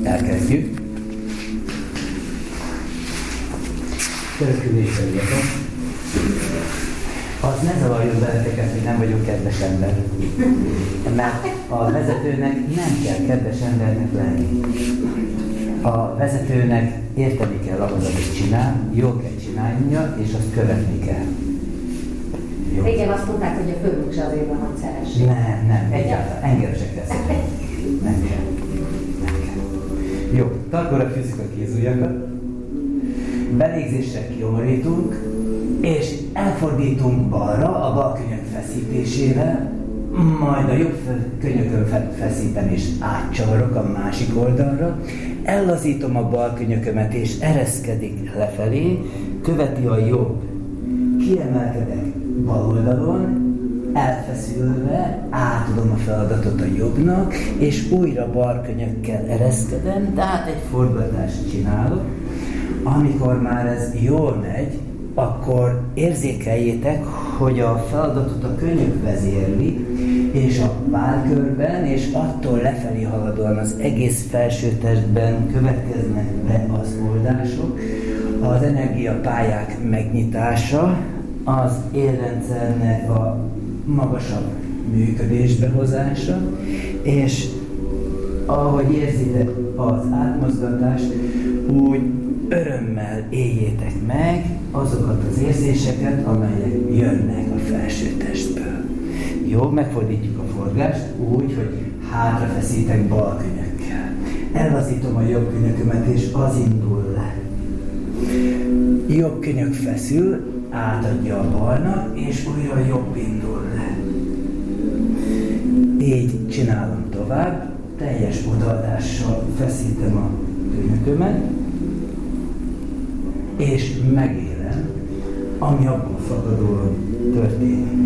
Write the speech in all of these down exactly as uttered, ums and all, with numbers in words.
Elkezdjük. Törökülésre írtam. Az ne zavarjon benneteket, hogy nem vagyok kedves ember. Mert a vezetőnek nem kell kedves embernek lenni. A vezetőnek érteni kell ahhoz, amit csinál, jól kell csinálnia, és azt követni kell. Jó. Igen, azt mondták, hogy a főnök se azért van, hogy szeressék. Nem, nem, egyáltalán. Engem se kell szeretni. Nem kell. Nem kell. Jó, tarkóra fűzzük a kézujjakat. Belégzéssel kiomorítunk, és elfordítunk balra a bal könyök feszítésével, majd a jobb könyökön feszítem és átcsavarok a másik oldalra, ellazítom a bal könyökömet és ereszkedik lefelé, követi a jobb. Kiemelkedek bal oldalon, elfeszülve, átadom a feladatot a jobbnak, és újra bal könyökkel ereszkedem, tehát egy fordulatást csinálok. Amikor már ez jól megy, akkor érzékeljétek, hogy a feladatot a könyök vezérli, és a vállkörben, és attól lefelé haladóan az egész felsőtestben következnek be az oldások, az energiapályák megnyitása, az érrendszernek a magasabb működésbe hozása, és ahogy érzitek az átmozgatást, úgy örömmel éljétek meg azokat az érzéseket, amelyek jönnek a felsőtestből. Jó, megfordítjuk a forgást úgy, hogy hátrafeszítek bal könyökkel. Ellazítom a jobb könyökömet, és az indul le. Jobb könyök feszül, átadja a balnak, és újra a jobb indul le. Így csinálom tovább, teljes odaadással feszítem a könyökömet, és megélem, ami abból fakadóan történik.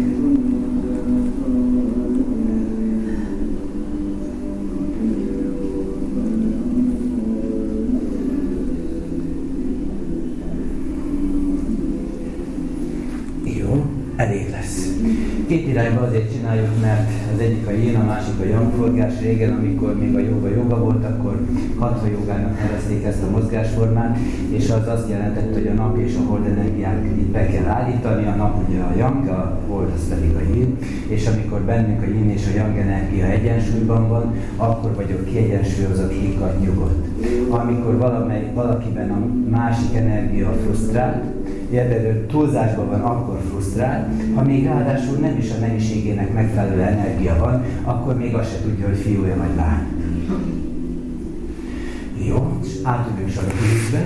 Jó, elég lesz. Két irányba azért csináljuk, mert az egyik a jén, a másik a yang forgás. Régen, amikor még a jóga jóga volt, akkor hatha jogának nevezték ezt a mozgásformát, és az azt jelentett, hogy a nap és a hold energiát itt be kell állítani, a nap ugye a yang, a hold az pedig a jén, és amikor bennünk a jén és a yang energia egyensúlyban van, akkor vagyok kiegyensúlyozott, higgadt, nyugodt. Amikor valamely, valakiben a másik energia frusztrált, Érdeklődő túlzásban van, akkor frusztrál, ha még ráadásul nem is a mennyiségének megfelelő energia van, akkor még azt se tudja, hogy fiúja vagy lány. Jó, és átülünk sarokülésbe.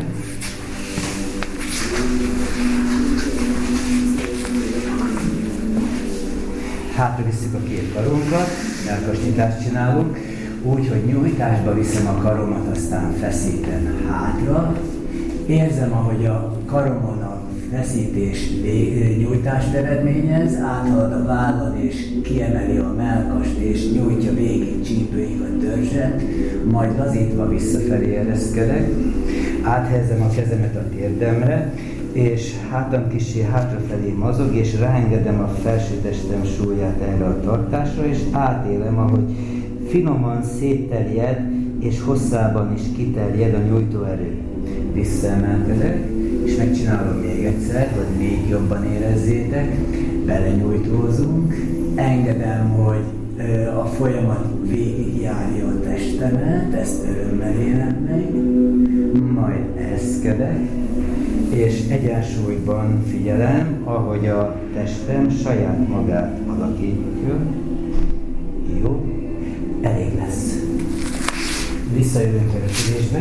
Hátra visszük a két karunkat, melkasnyitást csinálunk, úgy, hogy nyújtásba viszem a karomat, aztán feszítem hátra. Érzem, ahogy a karomon a feszítés nyújtást eredményez, áthalad a vállal és kiemeli a mellkast és nyújtja végig csípőig a törzset, majd lazítva visszafelé ereszkedek, áthelyezem a kezemet a térdemre, és hátam kissé hátrafelé mozog, és ráengedem a felsőtestem súlyát erre a tartásra, és átélem, ahogy finoman szétterjed, és hosszában is kiterjed a nyújtóerő. Visszaemelkedek, és megcsinálom még egyszer, hogy még jobban érezzétek, belenyújtózunk, engedem, hogy a folyamat végigjárja a testemet, ezt örömmel élem meg, majd ereszkedek, és egyensúlyban figyelem, ahogy a testem saját magát alakítja. Jó, elég lesz. Visszajövünk a repülésbe.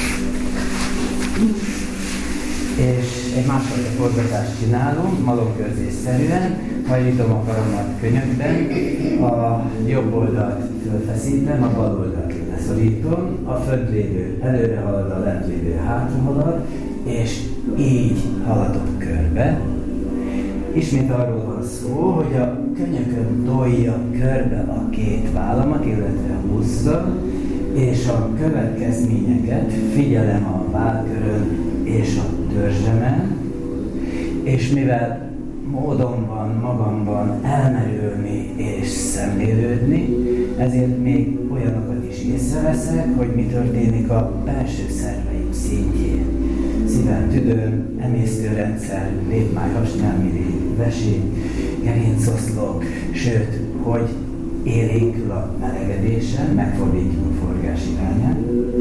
És egy másfajta forgatást csinálom, malomkörzésszerűen, hajlítom a karomat könyökben, a jobb oldalt fölfeszítem, a bal oldalt leszorítom, a fönt lévő előre halad, a lent lévő hátra halad, és így haladok körbe. Ismét arról van szó, hogy a könyökön tolja körbe a két vállamat, illetve húzza, és a következményeket figyelem a vállkörön és a törzsemen, és mivel módon van magamban elmerülni és szemlélődni, ezért még olyanokat is észreveszek, hogy mi történik a belső szerveim szintjén. Szívem, tüdőm, emésztőrendszer, lépmáj, hasnyálmirigy, vesély, gerincoszlop, sőt, hogy élénkül a melegedésen, megfordítjuk a forgás irányát.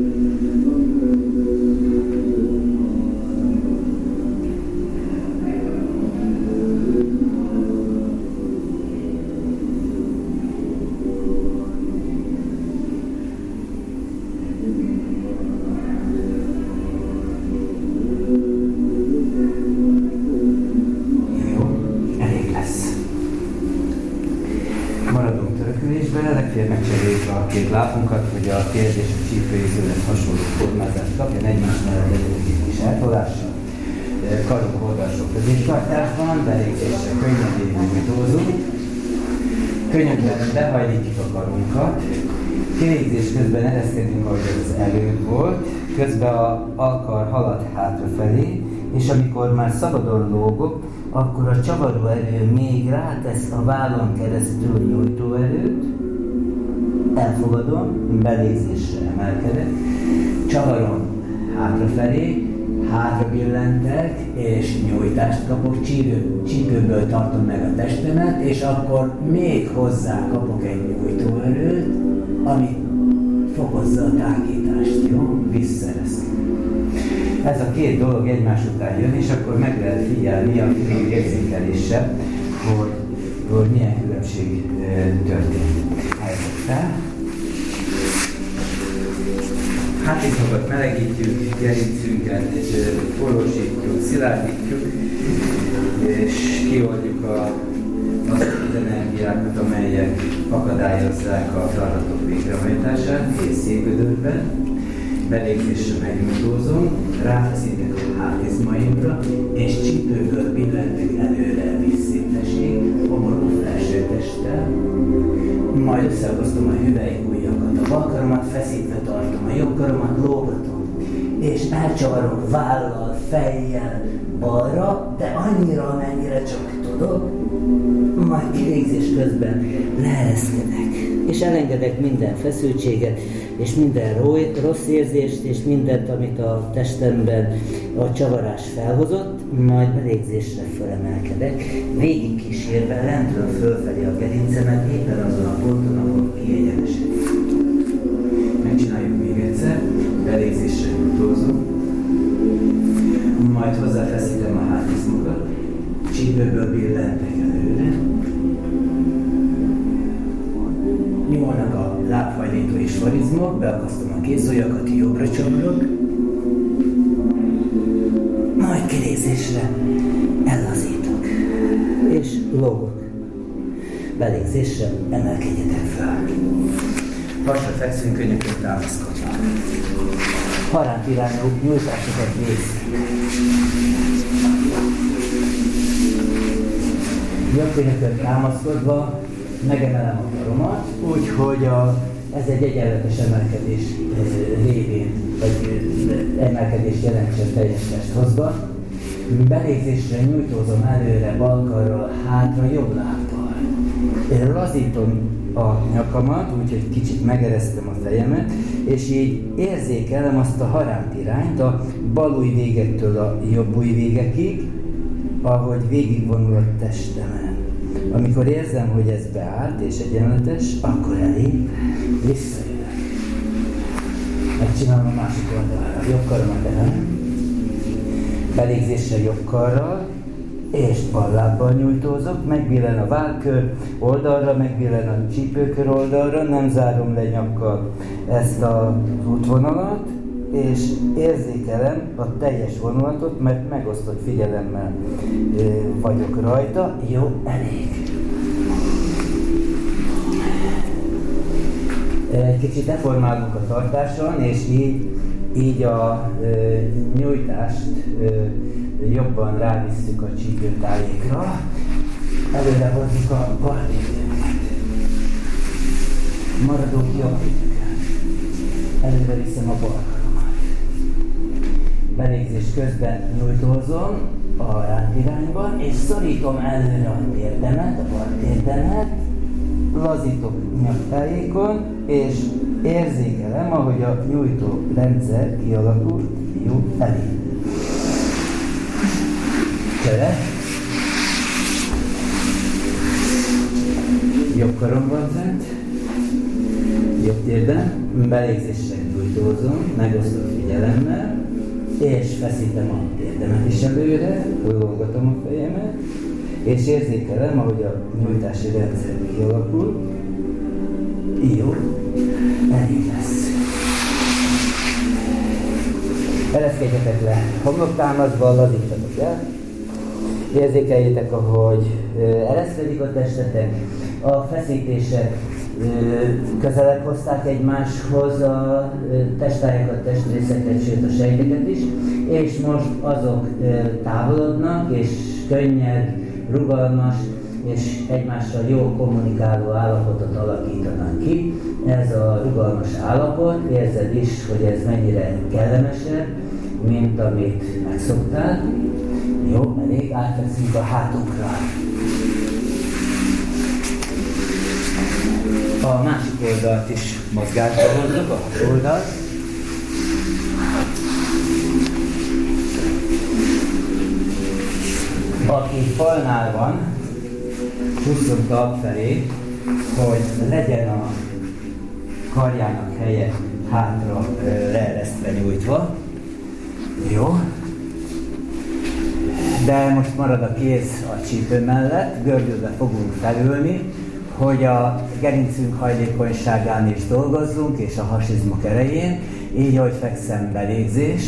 Két lábunkat, hogy a térd és a csípőizőlet hasonló formázást kapjon, egymás mellett egy kis eltolással, karok oldalsó középtartásban, belégzésre könnyedén nyújtózunk, könnyedben behajlítjuk a karunkat, kilégzés közben ereszkedünk, ahogy ez az előbb volt, közben a alkar halad hátrafelé, és amikor már szabadon lógok, akkor a csavaró erő még rátesz a vállon keresztül nyújtóerőt, elfogadom, belégzésre emelkedek, csavarom hátrafelé, hátra billentek, és nyújtást kapok, csípő, csípőből tartom meg a testemet, és akkor még hozzá kapok egy nyújtóerőt, ami fokozza a tágítást, jó? Visszereszünk. Ez a két dolog egymás után jön, és akkor meg lehet figyelni a finom érzékeléssel, hogy, hogy milyen különbség történt. Helyzet fel. Hátizmokat melegítjük, gerincünket forrósítjuk, szilárdítjuk, és kioldjuk a, az energiákat, amelyek akadályozzák a feladatok végrehajtását, és szépödőben. Belégzésre megnyújtózunk, ráfeszítek a hátizmaimra, és csípőből billentek előre vízszintesig, homorú felsőtesttel, majd összeosztom a hüvelykujjakat, a bal karomat feszítve tartom, a jobb karomat lógatom, és elcsavarok vállal, fejjel balra, de annyira, amennyire csak tudok, majd kilégzés közben leereszkedek, és elengedek minden feszültséget, és minden rossz érzést, és mindent, amit a testemben a csavarás felhozott, majd belégzésre fölemelkedek, végig kísérve lentről fölfelé a gerincemet, éppen azon a ponton, ahol kiegyenesedik. Megcsináljuk még egyszer, belégzésre jutózunk, majd hozzáfeszítem a hátizmokat, csípőből billentek előre, nyúlnak a lábhajlító és farizmok, beakasztom a kézujjakat, jobbra csavarok, majd kilégzésre ellazítok, és lógok. Belégzésre emelkedjetek fel. Hasra fekszünk, könnyekön támaszkodnak. Haránt irányú nyújtásokat végzünk. Jobb könnyekön támaszkodva megemelem a karomat, úgyhogy a, ez egy egyenletes emelkedés révén, vagy emelkedést jelentsen teljes testhozban. Belégzésre nyújtózom előre balkarral, hátra jobb lábbal. Én lazítom a nyakamat, úgyhogy kicsit megeresztem a fejemet, és így érzékelem azt a haránt irányt a bal ujjvégektől a jobb ujjvégekig, ahogy végigvonul a testemen. Amikor érzem, hogy ez beállt és egyenletes, akkor elég, visszajövök. Megcsinálom a másik oldalra, jobb karomat emelem, belégzésre jobb karral, és bal lábbal nyújtózok, megbillen a vállkör oldalra, megbillen a csípőkör oldalra, nem zárom le nyakkal ezt az útvonalat, és érzékelem a teljes vonulatot, mert megosztott figyelemmel vagyok rajta. Jó, elég. Egy kicsit deformálunk a tartáson, és így, így a e, nyújtást e, jobban rávisszük a csípőtájékra. Előre hozzuk a bal térdünket. Maradunk jobb térdünket. Előre viszem a bal karomat. Belégzés közben nyújtózom a rántirányban, és szorítom előre a térdemet, a bal térdemet, lazítok nyaktájékon, és Érzékelem, ahogy a nyújtó rendszer kialakul, jó, elé. Csere. Jobb karomban fent, jobb térdem, belégzéssel nyújtózom, megosztom figyelemmel, és feszítem a térdemet is előre, hajolgatom a fejemet, és érzékelem, ahogy a nyújtási rendszer kialakul. Jó, elég lesz. Ereszkedjetek le homloktámaszba, lazítsatok el. Érzékeljétek, ahogy ereszkedik a testetek. A feszítések közelebb hozták egymáshoz a testájakat, testrészeket, sőt a sejteket is, és most azok távolodnak, és könnyed, rugalmas, és egymással jó kommunikáló állapotot alakítanak ki. Ez a rugalmas állapot, érzed is, hogy ez mennyire kellemesebb, mint amit megszoktál. Jó, elég, átfekszünk a hátunkra. A másik oldalt is mozgásba hozzuk, a oldalt. Aki falnál van, húzzunk talp felé, hogy legyen a karjának helye hátra leeresztve nyújtva. Jó. De most marad a kéz a csípő mellett, gördülve fogunk felülni, hogy a gerincünk hajlékonyságán is dolgozzunk, és a hasizmok erején, így ahogy fekszem, belégzés.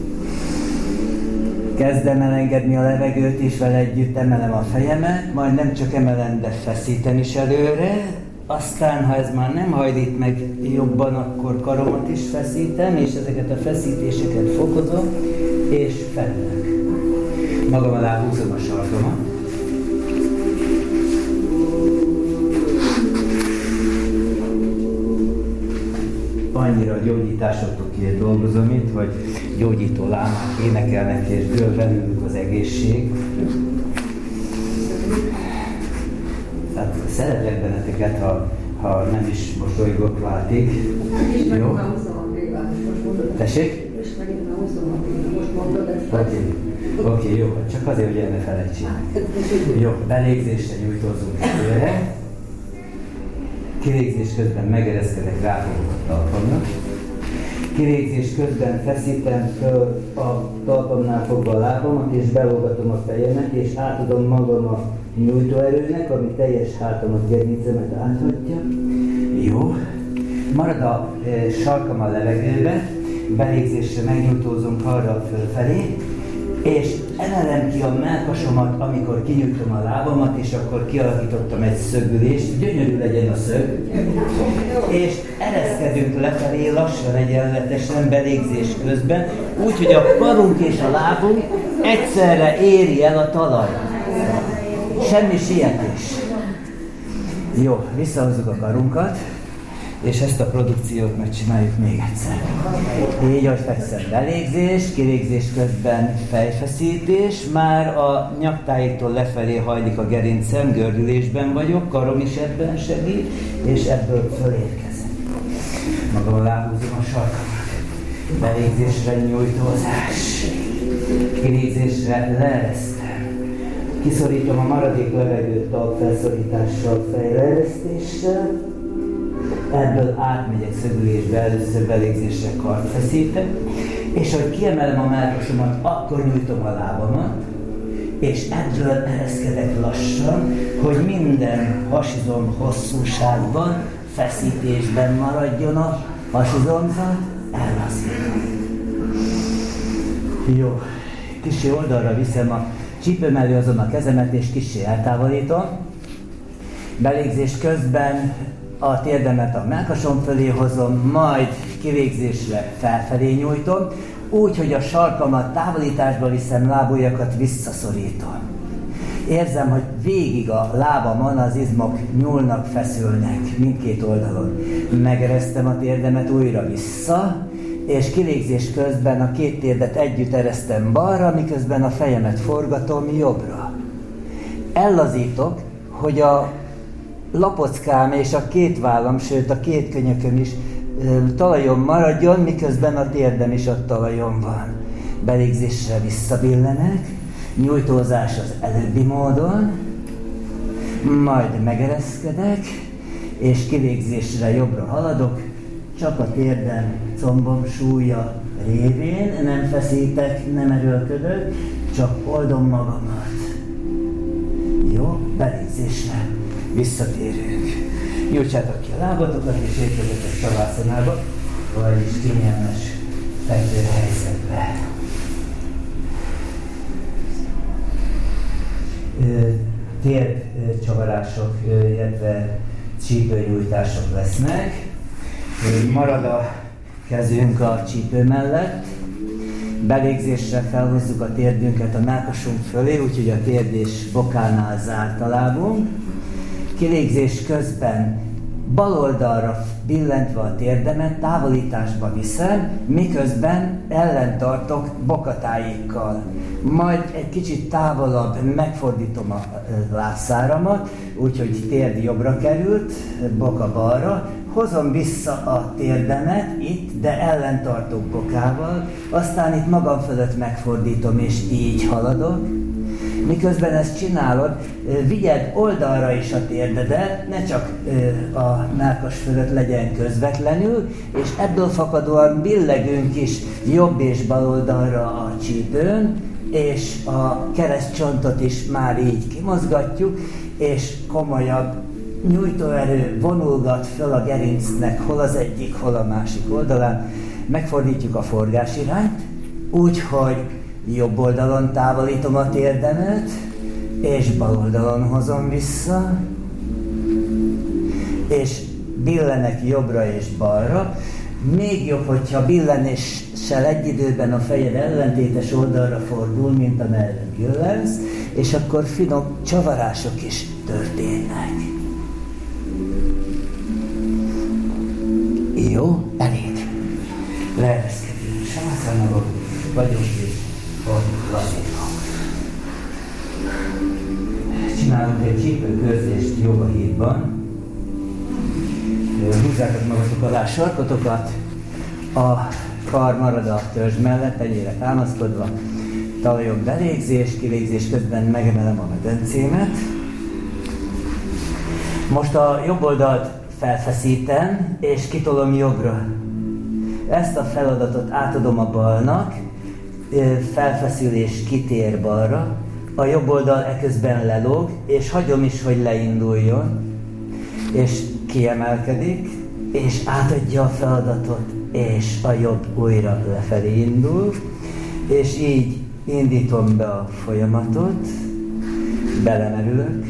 Kezdem elengedni a levegőt, és vele együtt emelem a fejemet, majd nem csak emelem, de feszítem is előre. Aztán, ha ez már nem hajlít meg jobban, akkor karomat is feszítem, és ezeket a feszítéseket fokozom, és felülök. Magam alá húzom a sarkamat. Annyira a gyógyításokért dolgozom itt, hogy gyógyító lámák énekelnek, és dől bennünk az egészség. Tehát szeretlek benneteket, ha, ha nem is mosolygok váltig. Jó? Tessék? Oké, okay, jó, csak azért, hogy el ne felejtsék. Jó, belégzésre nyújtózunk előre. Kilégzés közben megereszkedek, ráfogok a talpamnak. Kilégzés közben feszítem föl a talpamnál fogva a lábamat, és belógatom a fejemet, és átadom magam a nyújtóerőnek, ami teljes hátamat, gerincemet áthatja. Jó. Marad a e, sarkam a levegőbe, belégzésre megnyújtózunk arra fölfelé, és emelem ki a mellkasomat, amikor kinyújtom a lábamat, és akkor kialakítottam egy szögülést, gyönyörű legyen a szög, és ereszkedünk lefelé lassan, egyenletesen belégzés közben, úgy, hogy a karunk és a lábunk egyszerre éri el a talajt. Semmi sietés. Jó, visszahozzuk a karunkat, és ezt a produkciót megcsináljuk még egyszer. Így, hogy fekszem, belégzés, kilégzés közben fejfeszítés, már a nyaktájéktól lefelé hajlik a gerincem, gördülésben vagyok, karom is ebben segít, és ebből fölérkezem. Magam alá húzom a sarkamat. Belégzésre nyújtózás, kilégzésre leeresztem. Kiszorítom a maradék levegőt talpfelszorítással, fejleeresztéssel. Ebből átmegyek szögülésbe, először belégzésre kart feszítek, és ahogy kiemelem a mellkasomat, akkor nyújtom a lábamat, és ebből ereszkedek lassan, hogy minden hasizom hosszúságban, feszítésben maradjon a hasizomzat, ellazítom. Jó, kicsi oldalra viszem a csípőm elő azon a kezemet, és kicsi eltávolítom. Belégzés közben a térdemet a mellkasom fölé hozom, majd kivégzésre felfelé nyújtom, úgy, hogy a sarkamat távolításba viszem, lábujjakat visszaszorítom. Érzem, hogy végig a lábamon az izmok nyúlnak, feszülnek mindkét oldalon. Megeresztem a térdemet újra vissza, és kilégzés közben a két térdet együtt eresztem balra, miközben a fejemet forgatom jobbra. Ellazítok, hogy a lapockám és a két vállam, sőt a két könyököm is talajon maradjon, miközben a térdem is a talajon van. Belégzésre visszabillenek, nyújtózás az előbbi módon, majd megereszkedek, és kilégzésre jobbra haladok, csak a térdem, combom súlya révén, nem feszítek, nem erőlködök, csak oldom magamat. Jó, belégzésre visszatérünk. Nyújtsátok ki a lábatokat, és érkezetek savászonába, vagyis kényelmes fekvő helyzetbe. Térdcsavarások, illetve csípőnyújtások lesznek. Marad a kezünk a csípő mellett. Belégzésre felhozzuk a térdünket a mellkasunk fölé, úgyhogy a térd és bokánál zárt a lábunk. Kilégzés közben bal oldalra billentve a térdemet távolításba viszem, miközben ellentartok bokatáikkal. Majd egy kicsit távolabb megfordítom a lábszáramat, úgyhogy térd jobbra került, boka balra, hozom vissza a térdemet itt, de ellentartok bokával, aztán itt magam fölött megfordítom, és így haladok. Miközben ezt csinálod, vigyed oldalra is a térdedet, ne csak a mellkas fölött legyen közvetlenül, és ebből fakadóan billegünk is jobb és bal oldalra a csípőn, és a keresztcsontot is már így kimozgatjuk, és komolyabb nyújtóerő vonulgat föl a gerincnek hol az egyik, hol a másik oldalán. Megfordítjuk a forgás irányt, úgyhogy jobb oldalon távolítom a térdemet, és bal oldalon hozom vissza, és billenek jobbra és balra. Még jobb, hogyha billenéssel egy időben a fejed ellentétes oldalra fordul, mint amerre billensz, és akkor finom csavarások is történnek. Jó, elég. Leereszkedünk. Savasana vagyunk és lazítunk. Csinálunk egy csípőkörzést joga hídban. Húzzátok magatok alá sarkotokat, a kar marad a törzs mellett, egyére támaszkodva, talajon belégzés, kilégzés közben megemelem a medencémet. Most a jobb oldalt felfeszítem, és kitolom jobbra. Ezt a feladatot átadom a balnak, felfeszülés kitér balra, a jobb oldal eközben lelóg, és hagyom is, hogy leinduljon, és kiemelkedik, és átadja a feladatot, és a jobb újra lefelé indul, és így indítom be a folyamatot, belemerülök,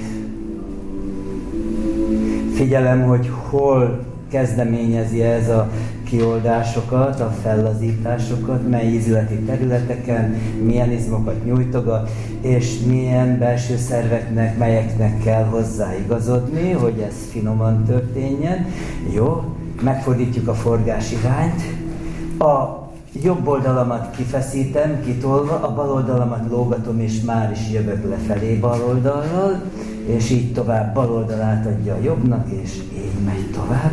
figyelem, hogy hol kezdeményezi ez a kioldásokat, a fellazításokat, mely ízületi területeken, milyen izmokat nyújtogat, és milyen belső szerveknek, melyeknek kell hozzáigazodni, hogy ez finoman történjen. Jó, megfordítjuk a forgás irányt. A jobb oldalamat kifeszítem, kitolva, a bal oldalamat lógatom, és már is jövök lefelé bal oldallal, és így tovább bal oldal átadja a jobbnak, és így megy tovább.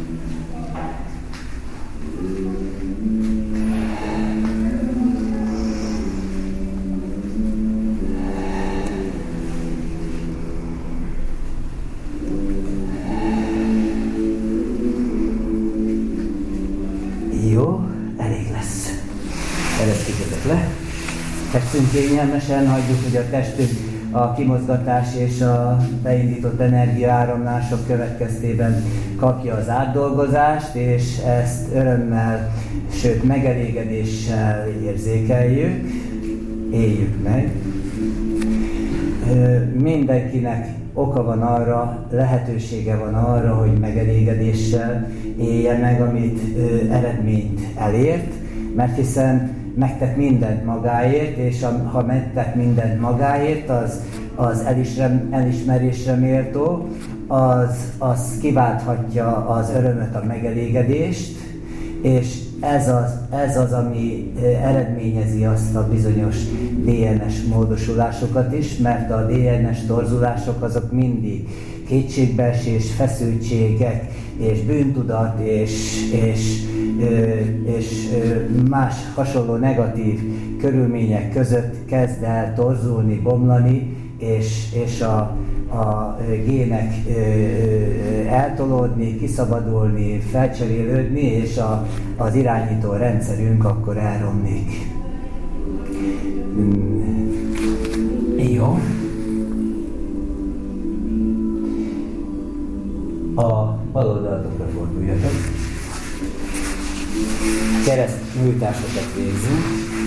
Jó, elég lesz. Ereszkedjetek le. Fekszünk kényelmesen, hagyjuk, hogy a testünk a kimozgatás és a beindított energiaáramlások következtében kapja az átdolgozást, és ezt örömmel, sőt megelégedéssel érzékeljük, éljük meg. Mindenkinek oka van arra, lehetősége van arra, hogy megelégedéssel élje meg, amit eredményt elért, mert hiszen megtett mindent magáért, és ha megtett mindent magáért, az, az elismer, elismerésre méltó, az, az kiválthatja az örömöt, a megelégedést, és ez az, ez az, ami eredményezi azt a bizonyos dé en es módosulásokat is, mert a dé en es torzulások azok mindig kétségbeesés, feszültségek, és bűntudat, és, és, és más hasonló negatív körülmények között kezd el torzulni, bomlani, és, és a, a gének eltolódni, kiszabadulni, felcserélődni, és a, az irányító rendszerünk akkor elromlik. Jó. A bal oldalatokra forduljatok. Kereszt nyújtásokat végzünk.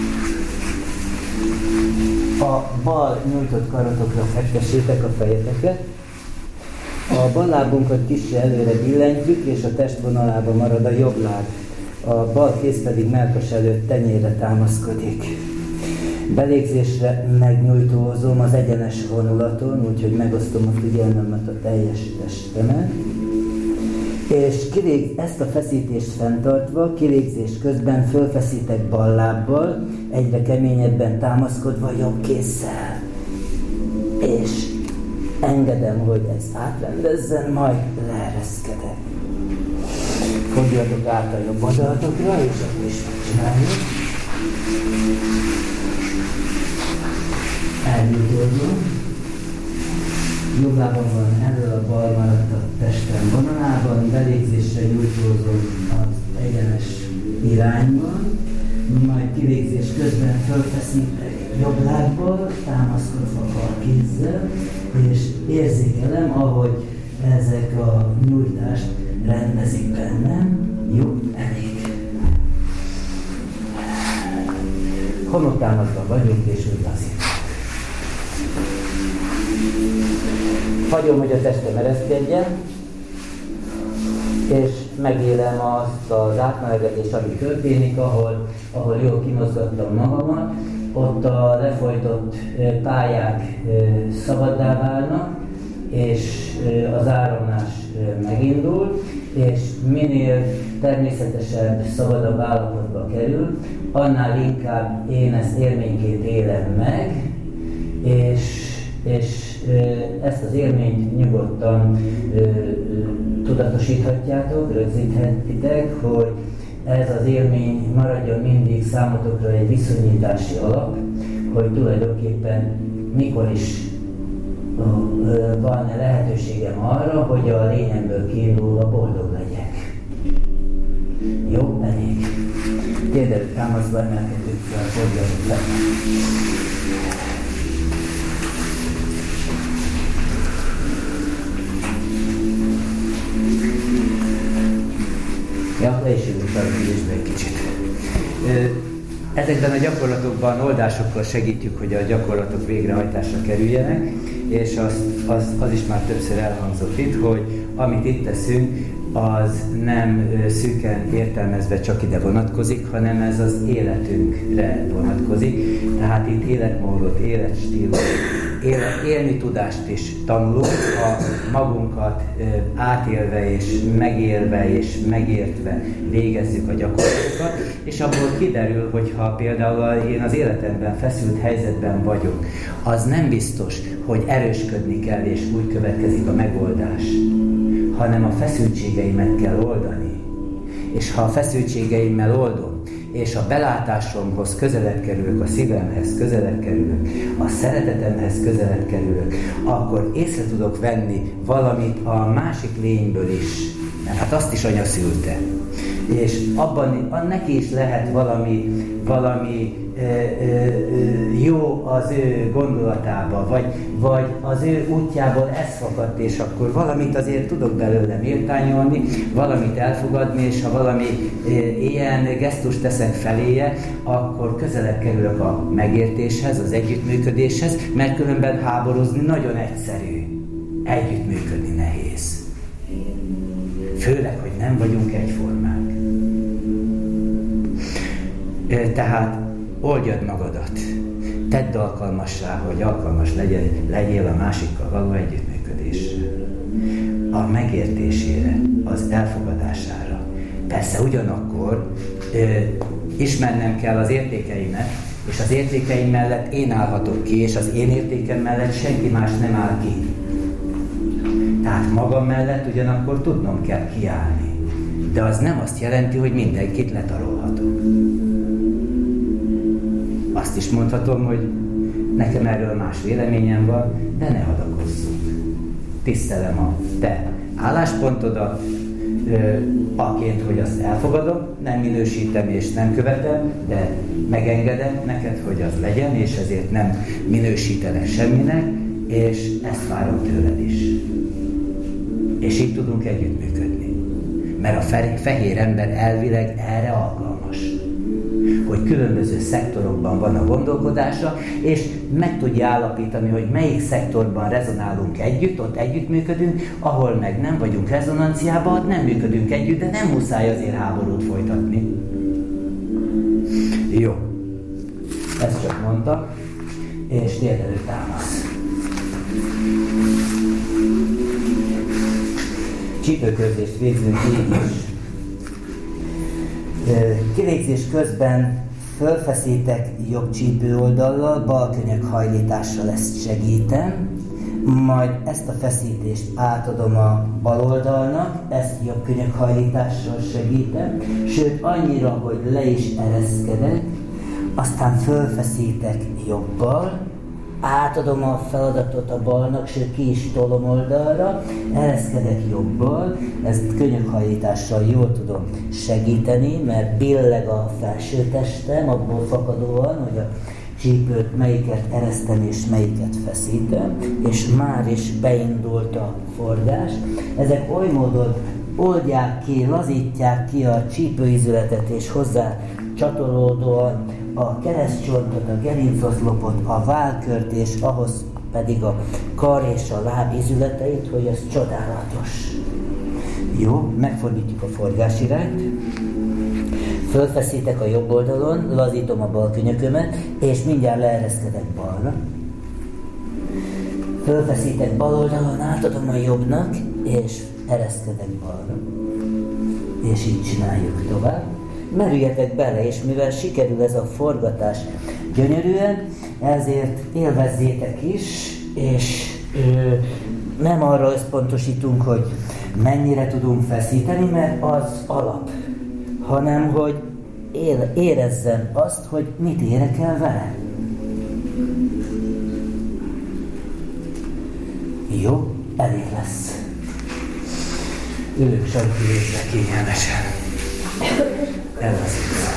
A bal nyújtott karotokra fektessétek a fejeteket. A bal lábunkat kicsit előre billentjük, és a testvonalában marad a jobb láb. A bal kéz pedig mellkas előtt tenyérre támaszkodik. Belégzésre megnyújtózom az egyenes vonulaton, úgyhogy megosztom a figyelmemet a teljes testemen. És kilég, ezt a feszítést fenntartva, kilégzés közben fölfeszítek bal lábbal, egyre keményebben támaszkodva jobb kézzel. És engedem, hogy ez átrendezzen, majd leereszkedek. Forduljatok át a jobb oldalatokra, és akkor is megcsináljuk. Elnyújtózom. Jobb lábam van elől, a bal maradt a testem vonalában, belégzésre nyújtózom az egyenes irányban, majd kilégzés közben fölfeszítek jobb lábbal, támaszkodva bal kézzel, és érzékelem, ahogy ezek a nyújtást rendezik bennem. Jó, elég. Homloktámaszban vagyunk, és úgy lazít. Hagyom, hogy a testem ereszkedjen, és megélem azt az átmelegetést, ami történik, ahol, ahol jól kimozgattam magamat. Ott a lefolytott pályák szabaddá válnak, és az áramlás megindul, és minél természetesebb, szabadabb állapotba kerül, annál inkább én ezt élményként élem meg, és és ezt az élményt nyugodtan tudatosíthatjátok, rögzíthetitek, hogy ez az élmény maradjon mindig számotokra egy viszonyítási alap, hogy tulajdonképpen mikor is van lehetőségem arra, hogy a lényemből kiindulva boldog legyek. Jó, elég. Térdelőtt támaszba emelkedünk fel, forduljatok fel. Ja, le is jövünk fel a ülésbe egy kicsit. Ezekben a gyakorlatokban oldásokkal segítjük, hogy a gyakorlatok végrehajtásra kerüljenek, és az, az, az is már többször elhangzott itt, hogy amit itt teszünk, az nem szűken értelmezve csak ide vonatkozik, hanem ez az életünkre vonatkozik. Tehát itt életmódot, életstílus, él, élni tudást is tanulunk, a magunkat átélve és megélve és megértve végezzük a gyakorlatokat, és abból kiderül, hogy ha például én az életemben feszült helyzetben vagyok, az nem biztos, hogy erősködni kell és úgy következik a megoldás, hanem a feszültségeimet kell oldani. És ha a feszültségeimmel oldom, és a belátásomhoz közelebb kerülök, a szívemhez közelebb kerülök, a szeretetemhez közelebb kerülök, akkor észre tudok venni valamit a másik lényből is, mert hát azt is anya szülte. És abban neki is lehet valami, valami ö, ö, jó az ő gondolatába, vagy, vagy az ő útjából ez fakadt, és akkor valamit azért tudok belőle méltányolni, valamit elfogadni, és ha valami ö, ilyen gesztust teszek feléje, akkor közelebb kerülök a megértéshez, az együttműködéshez, mert különben háborúzni nagyon egyszerű, együttműködni nehéz. Főleg, hogy nem vagyunk egyformák. Tehát oldjad magadat, tedd alkalmassá, hogy alkalmas legyen, legyél a másikkal való együttműködésre, a megértésére, az elfogadására. Persze ugyanakkor ö, ismernem kell az értékeimet, és az értékeim mellett én állhatok ki, és az én értékem mellett senki más nem áll ki. Tehát magam mellett ugyanakkor tudnom kell kiállni. De az nem azt jelenti, hogy mindenkit letarolhatok. Azt is mondhatom, hogy nekem erről más véleményem van, de ne hadakozzunk. Tisztelem a te álláspontodat, aként, hogy azt elfogadom, nem minősítem és nem követem, de megengedem neked, hogy az legyen, és ezért nem minősítenek semminek, és ezt várom tőled is. És így tudunk együttműködni. Mert a fehér ember elvileg erre alkalmas. Hogy különböző szektorokban van a gondolkodása, és meg tudja állapítani, hogy melyik szektorban rezonálunk együtt, ott együttműködünk, ahol meg nem vagyunk rezonanciában, ott nem működünk együtt, de nem muszáj azért háborút folytatni. Jó. Ezt csak mondta, és térdelő támasz. Csípőkörzést végzünk így is. Kivégzés közben fölfeszítek jobb csípő oldallal, bal könyök hajlítással ezt segítem, majd ezt a feszítést átadom a bal oldalnak, ezt jobb könyök hajlítással segítem, sőt annyira, hogy le is ereszkedek, aztán fölfeszítek jobbal, átadom a feladatot a balnak, sőt ki is tolom oldalra, ereszkedek jobbal, ezt könyökhajlítással jól tudom segíteni, mert billeg a felső testem, abból fakadóan, hogy a csípőt melyiket eresztem és melyiket feszítem, és már is beindult a forgás. Ezek oly módon oldják ki, lazítják ki a csípőizületet, és hozzá csatolódóan a keresztcsontot, a gerincoszlopot, a vállkört, és ahhoz pedig a kar és a láb izületeit, hogy ez csodálatos. Jó, megfordítjuk a forgásirányt. Fölfeszítek a jobb oldalon, lazítom a bal könyökömet, és mindjárt leereszkedek balra. Fölfeszítek bal oldalon, átadom a jobbnak, és ereszkedek balra. És így csináljuk tovább. Merüljetek bele, és mivel sikerül ez a forgatás gyönyörűen, ezért élvezzétek is, és ö, nem arra összpontosítunk, hogy mennyire tudunk feszíteni, mert az alap, hanem hogy él, érezzem azt, hogy mit érek el vele. Jó, elég lesz. Ülök sarkülésre kényelmesen. Elveszünk.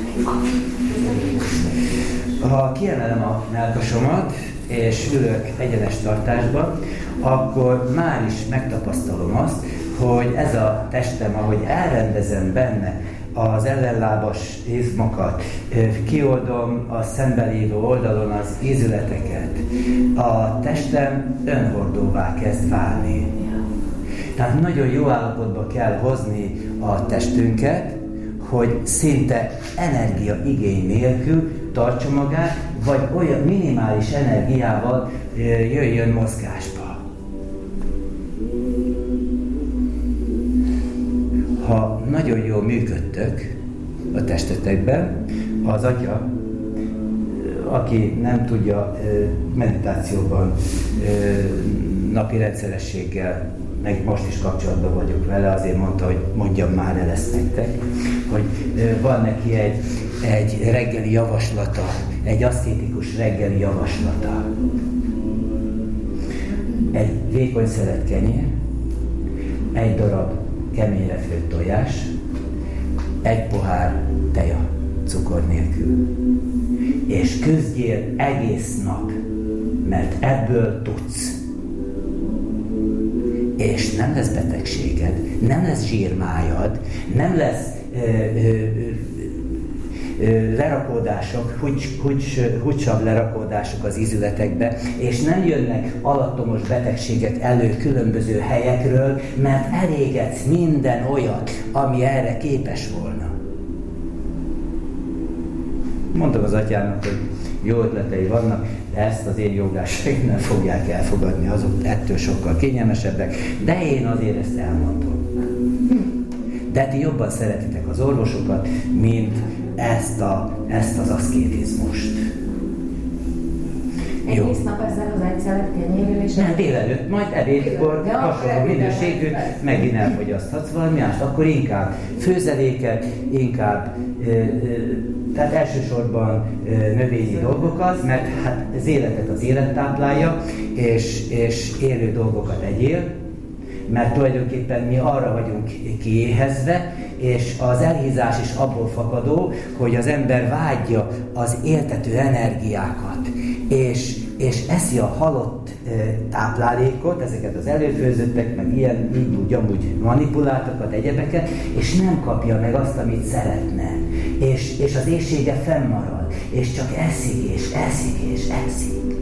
Ha kiemelem a mellkasomat, és ülök egyenes tartásban, akkor már is megtapasztalom azt, hogy ez a testem, ahogy elrendezem benne az ellenlábas izmokat, kioldom a szembelévő oldalon az ízületeket, a testem önhordóvá kezd válni. Tehát nagyon jó állapotba kell hozni a testünket, hogy szinte energiaigény nélkül tartsa magát, vagy olyan minimális energiával jöjjön mozgásba. Ha nagyon jól működtök a testetekben, az atya, aki nem tudja meditációban napi rendszerességgel, meg most is kapcsolatban vagyok vele, azért mondta, hogy mondjam már el ezt nektek, hogy van neki egy, egy reggeli javaslata, egy aszkétikus reggeli javaslata. Egy vékony szelet kenyér, egy darab keményre főtt tojás, egy pohár teja, cukor nélkül. És küzdjél egész nap, mert ebből tudsz. És nem lesz betegséged, nem lesz zsírmájad, nem lesz ö, ö, ö, lerakódások, húcsabb lerakódások az ízületekbe, és nem jönnek alattomos betegségek elő különböző helyekről, mert elégetsz minden olyat, ami erre képes volna. Mondtam az atyának, hogy jó ötletei vannak, de ezt az én jogásaim nem fogják elfogadni, azok ettől sokkal kényelmesebbek, de én azért ezt elmondom. De ti jobban szeretitek az orvosokat, mint ezt, a, ezt az aszkétizmust. Egész nap ezzel az egy szelet kenyérrel és... Nem, délelőtt, majd ebédkor hasonló minőségű, megint elfogyaszthatsz valami mást, akkor inkább főzeléket, inkább, ö, ö, tehát elsősorban ö, növényi dolgokat, mert hát az életet az élet táplálja, és, és élő dolgokat egyél, mert tulajdonképpen mi arra vagyunk kiéhezve, és az elhízás is abból fakadó, hogy az ember vágyja az éltető energiákat, és, és eszi a halott e, táplálékot, ezeket az előfőzöttek, meg ilyen, így úgy, amúgy manipuláltakat, egyebeket, és nem kapja meg azt, amit szeretne. És, és az éhsége fennmarad, és csak eszik, és eszik, és eszik.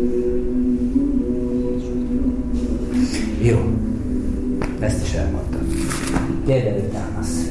Jó. Ezt is elmondtam. Térdelő támasz.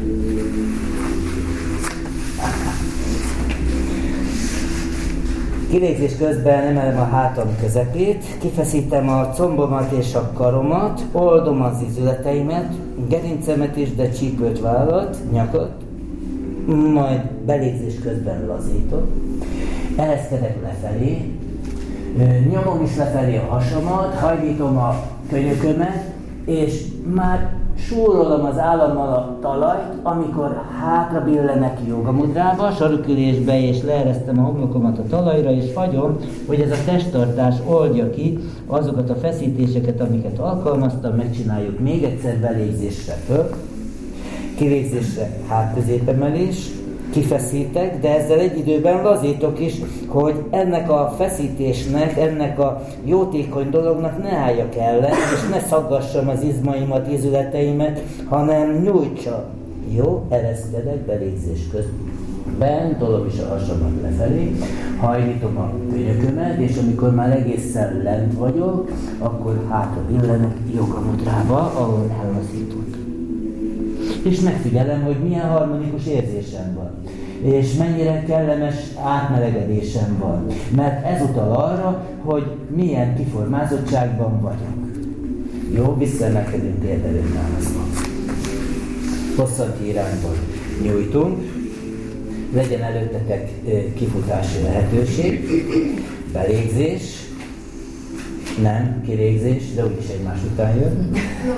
Kilégzés közben emelem a hátam közepét, kifeszítem a combomat és a karomat, oldom az izületeimet, gerincemet is, de csípőt vállalt, nyakot, majd belégzés közben lazítok, ereszkedek lefelé, nyomom is lefelé a hasamat, hajlítom a könyökömet, és már súrolom az állammal a talajt, amikor hátra billenek jogamudrába, sarokülésbe, és leeresztem a homlokomat a talajra, és hagyom, hogy ez a testtartás oldja ki azokat a feszítéseket, amiket alkalmaztam, megcsináljuk még egyszer belégzésre föl, kilégzésre hátközépemelés, kifeszítek, de ezzel egy időben lazítok is, hogy ennek a feszítésnek, ennek a jótékony dolognak ne álljak ellen, és ne szaggassam az izmaimat, izületeimet, hanem nyújtsa. Jó, ereszkedek belégzés közben, tolom is a hasamat lefelé, hajlítom a könyökömet, és amikor már egészen lent vagyok, akkor hátra billenek jogamudrába, ahol ellazítok. És megfigyelem, hogy milyen harmonikus érzésem van, és mennyire kellemes átmelegedésem van, mert ez utal arra, hogy milyen kiformázottságban vagyok. Jó, visszaemelkedünk térdelő támaszba. Hosszanti irányban nyújtunk, legyen előttetek kifutási lehetőség, belégzés, nem, kilégzés, de úgyis egymás után jön.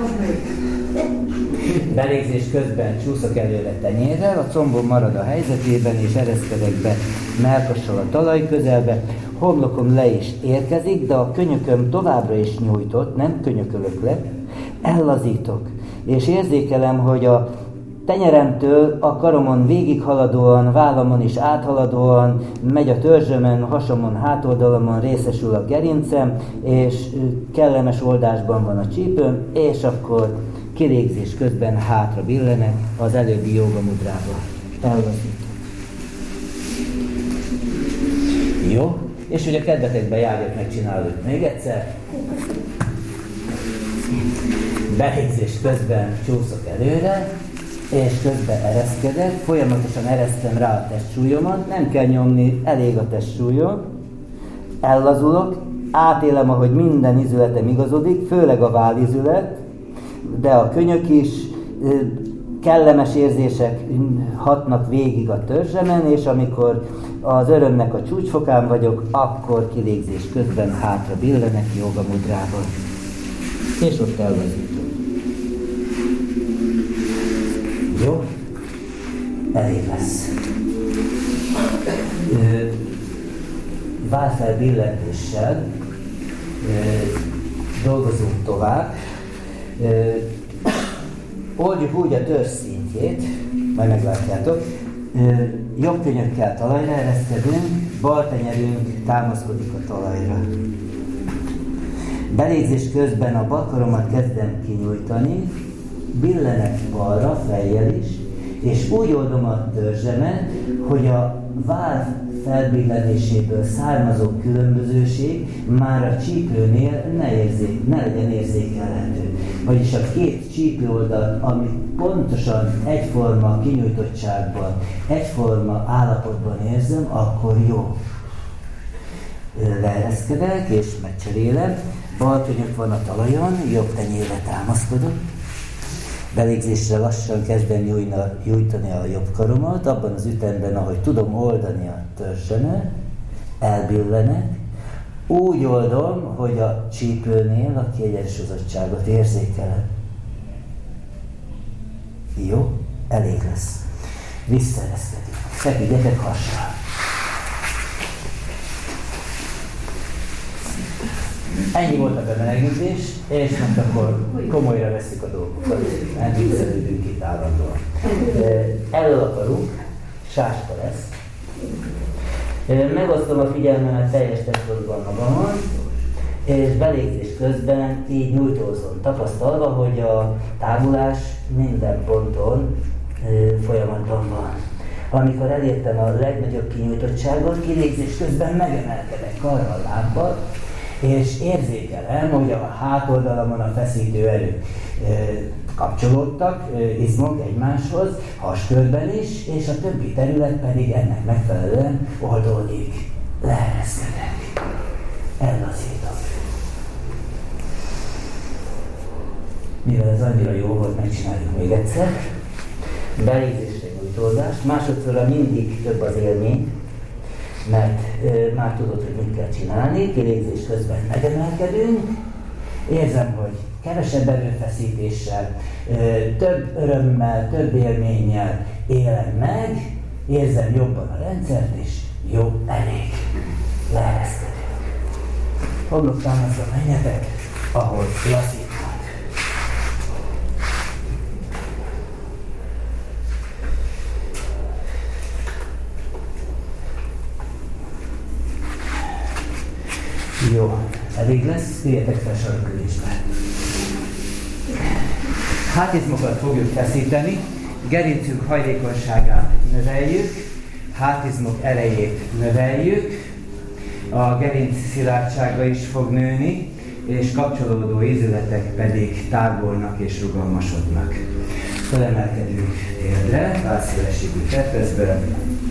Belégzés közben csúszok előre tenyérrel, a combom marad a helyzetében, és ereszkedek be mellkassal a talaj közelbe, homlokom le is érkezik, de a könyököm továbbra is nyújtott, nem könyökölök le, ellazítok, és érzékelem, hogy a tenyeremtől a karomon végighaladóan, vállamon is áthaladóan, megy a törzsömen, hasamon, hátoldalamon részesül a gerincem, és kellemes oldásban van a csípőm, és akkor kilégzés közben hátra billenek az előbbi jógamudrába. Elvazítom. Jó? És hogy a kedvetekbe járjak, megcsináljuk még egyszer. Belégzés közben csúszok előre, és közben ereszkedek, folyamatosan eresztem rá a testsúlyomat, nem kell nyomni, elég a testsúlyom, ellazulok, átélem, ahogy minden izületem igazodik, főleg a vállizület, de a könyök is, kellemes érzések hatnak végig a törzsemen, és amikor az örömnek a csúcsfokán vagyok, akkor kilégzés közben hátra billenek jogamudrában. És ott elvezítom. Jó? Elég lesz. Válfel billentéssel dolgozunk tovább. Oldjuk úgy a törzs szintjét, majd meglátjátok. Jobb könyökkel talajra ereszkedünk, bal tenyerünk támaszkodik a talajra. Belégzés közben a bal karomat kezdem kinyújtani, billenek balra, fejjel is, és úgy oldom a törzsemet, hogy a váll felbillenéséből származó különbözőség már a csípőnél ne, érzék, ne legyen érzékelhető. Vagyis a két csípőoldal, ami pontosan egyforma kinyújtottságban, egyforma állapotban érzem, akkor jó. Leereszkedek és megcserélem, bal könyök van a talajon, jobb tenyérre támaszkodok. Belégzésre lassan kezdem nyújtani a jobb karomat, abban az ütemben, ahogy tudom oldani a törzsemet, elbillenek, Úgy oldom, hogy a csípőnél a kiegyensúlyozottságot érzékelem. Jó, elég lesz. Visszaereszkedünk. Feküdjetek hasra. Ennyi volt a bemelegítés, és most akkor komolyra veszik a dolgokat. Nem viccelődünk itt állandóan. Elől akarunk, sáska lesz. Megosztom a figyelmemet teljes temporodban magamon, és belégzés közben így nyújtózom, tapasztalva, hogy a tágulás minden ponton folyamatban van. Amikor elértem a legnagyobb kinyújtottságot, kilégzés közben megemelkedek karral, lábbal, és érzékelem, hogy a hátoldalamon a feszítő erők kapcsolódtak, izmok egymáshoz, haskörben is, és a többi terület pedig ennek megfelelően oldódik. Leereszkedek, ellazítok. Mivel ez annyira jó volt, megcsináljuk még egyszer. Belégzésre nyújtózást, másodszorra mindig több az élmény, mert e, már tudod, hogy mit kell csinálni, kilégzés közben megemelkedünk, érzem, hogy kevesebb erőfeszítéssel, e, több örömmel, több élménnyel élem meg, érzem jobban a rendszert, és jó, elég, leereszkedünk. Homloktámaszra menjetek, ahol lazítunk. Jó, elég lesz, üljetek fel sarokülésbe. Hátizmokat fogjuk feszíteni, gerincünk hajlékonyságát növeljük, hátizmok erejét növeljük, a gerinc szilárdsága is fog nőni, és kapcsolódó ízületek pedig tágulnak és rugalmasodnak. Fölemelkedünk térdre, válszélességű trapezben.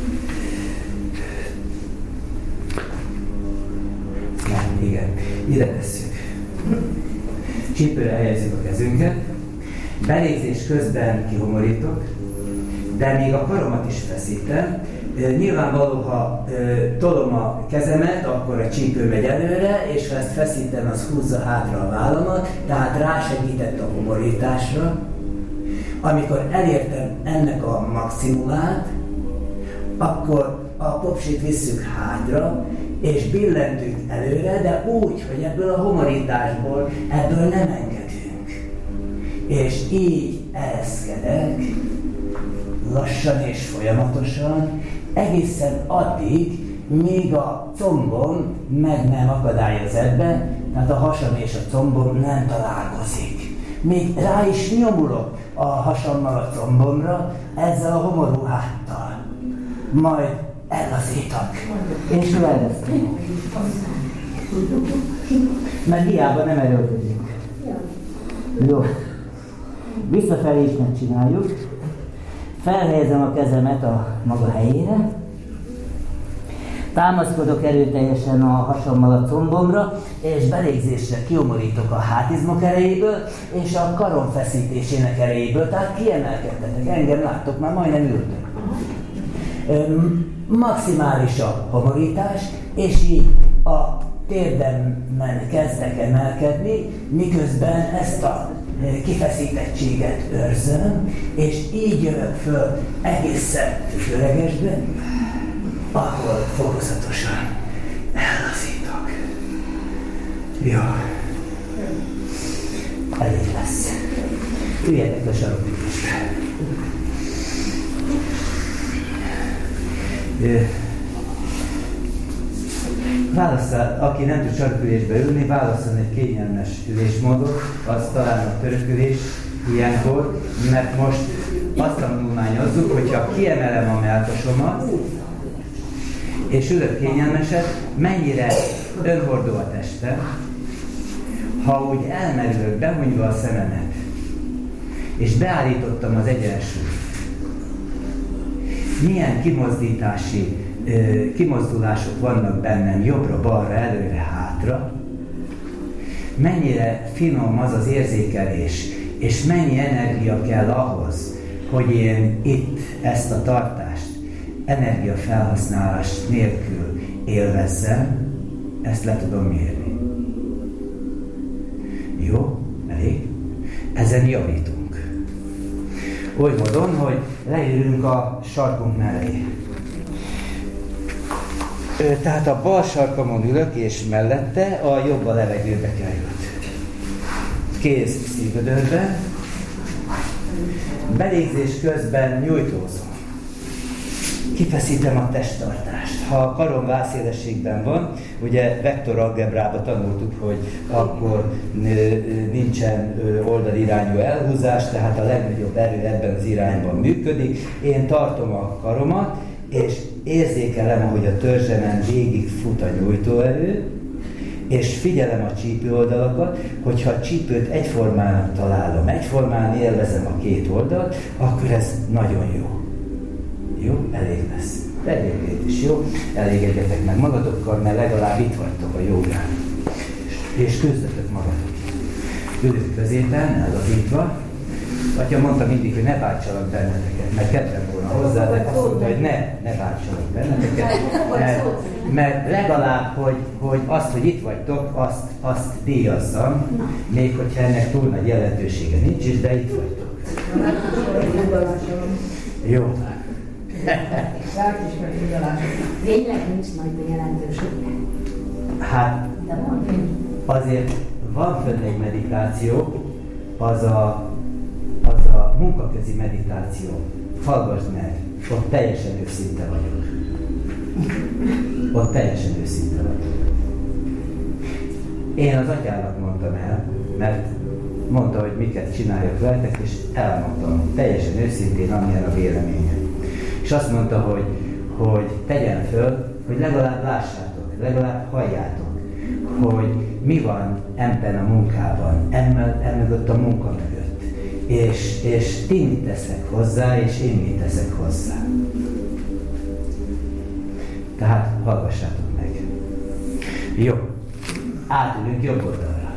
Nem, igen, ide tesszük. Csípőre helyezzük a kezünket, belégzés közben kihomorítok, de még a karomat is feszítem. Nyilvánvaló, ha tolom a kezemet, akkor a csípő megy előre, és ha ezt feszítem, az húzza hátra a vállamat, tehát rásegített a homorításra. Amikor elértem ennek a maximumát, akkor a popsit visszük hátra, és billentünk előre, de úgy, hogy ebből a homorításból, ebből nem engedünk. És így ereszkedek, lassan és folyamatosan, egészen addig, míg a combom meg nem akadályoz ebbe, tehát a hasam és a combom nem találkozik. Még rá is nyomulok a hasammal a combomra, ezzel a homorú háttal. Majd ellazítok, és leereszkedünk. Mert hiába nem erőlködünk. Jó. Visszafelé is megcsináljuk. Felhelyezem a kezemet a maga helyére. Támaszkodok erőteljesen a hasammal a combomra, és belégzésre kiomorítok a hátizmok erejéből, és a karom feszítésének erejéből, tehát kiemelkedtetek. Engem láttok, már majdnem ültök. Maximális a homorítás, és így a térdemben kezdek emelkedni, miközben ezt a kifeszítettséget őrzöm, és így jövök föl egészen függőlegesbe, akkor fokozatosan ellazítok. Jó. Elég lesz. Üljetek a sarokülésbe. Válasszál, aki nem tud sarokülésbe ülni, válasszon egy kényelmes ülésmódot, az talán a törökülés ilyenkor, mert most azt tanulmányozzuk, hogyha kiemelem a mellkasomat, és ülök kényelmeset, mennyire önhordó a testem, ha úgy elmerülök, behunyva a szememet, és beállítottam az egyensúlyt. Milyen kimozdítási kimozdulások vannak bennem jobbra, balra, előre, hátra, mennyire finom az az érzékelés, és mennyi energia kell ahhoz, hogy én itt ezt a tartást energiafelhasználás nélkül élvezzem, ezt le tudom mérni. Jó? Elég? Ezen javítunk. Oly módon, hogy leülünk a sarkunk mellé. Tehát a bal sarkamon ülök, és mellette a jobb a levegőbe került. Kéz szívödörben. Belégzés közben nyújtózom. Kifeszítem a testtartást. Ha a karom vászélességben van, ugye vektoralgebrában tanultuk, hogy akkor nincsen oldalirányú elhúzás, tehát a legnagyobb erő ebben az irányban működik. Én tartom a karomat, és érzékelem, ahogy a törzsemen végig fut a nyújtóerő, és figyelem a csípő oldalakat, hogyha a csípőt egyformának találom, egyformán élvezem a két oldalt, akkor ez nagyon jó. Jó? Elég lesz. Egyébként is jó. Elégedjetek meg magatokkal, mert legalább itt vagytok a jogán. És küzdötök magatok. Ülök középen, ellazítva. Atya mondta mindig, hogy ne bántsalak benneteket, mert kedvem volna hozzá, de azt mondta, hogy ne, ne bántsalak benneteket, mert, mert legalább, hogy, hogy azt, hogy itt vagytok, azt, azt díjazzam, még hogyha ennek túl nagy jelentősége nincs is, de itt vagytok. Jó. Tényleg nincs nagy jelentősége. Hát azért van fönn egy meditáció, az a, az a munkaközi meditáció. Hallgass meg, ott teljesen őszinte vagyok. Ott teljesen őszinte vagyok. Én az atyának mondtam el, mert mondta, hogy miket csináljak veletek, és elmondtam teljesen őszintén, amilyen a véleményem. És azt mondta, hogy, hogy tegyen föl, hogy legalább lássátok, legalább halljátok, hogy mi van ebben a munkában, emögött a munka mögött. És, és ti mit teszek hozzá, és én mit teszek hozzá. Tehát hallgassátok meg. Jó, átülünk jobb oldalra.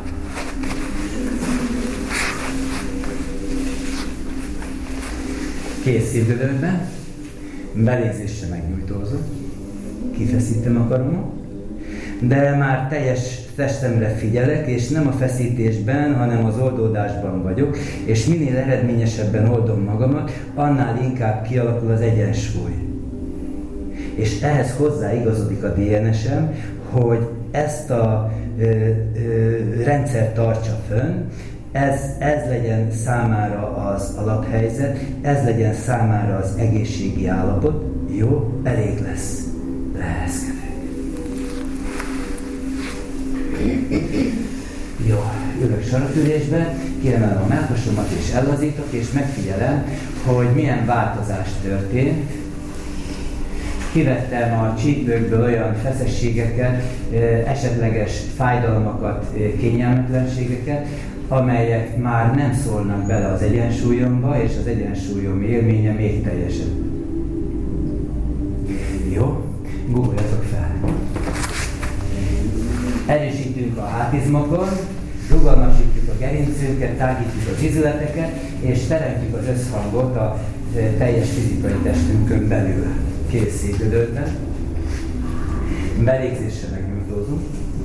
Kész szívdödörben, belégzésre megnyújtózom, kifeszítem a karomat, de már teljes testemre figyelek, és nem a feszítésben, hanem az oldódásban vagyok, és minél eredményesebben oldom magamat, annál inkább kialakul az egyensúly. És ehhez hozzáigazodik a dé en es-em, hogy ezt a ö, ö, rendszert tartsa fönn, Ez, ez legyen számára az alaphelyzet, ez legyen számára az egészségi állapot. Jó, elég lesz. Leereszkedek. Jó, ülök sarokülésben, kiemelem a mellkasomat és ellazítok, és megfigyelem, hogy milyen változás történt. Kivettem a csípőkből olyan feszességeket, esetleges fájdalmakat, kényelmetlenségeket, amelyek már nem szólnak bele az egyensúlyomba, és az egyensúlyom élménye még teljesebb. Jó? Guggoljatok fel. Erősítünk a hátizmokon, rugalmasítjuk a gerincünket, tágítjuk az izületeket, és teremtjük az összhangot a teljes fizikai testünkön belül. Kész szétődölten. Belégzésre megnyújtózunk.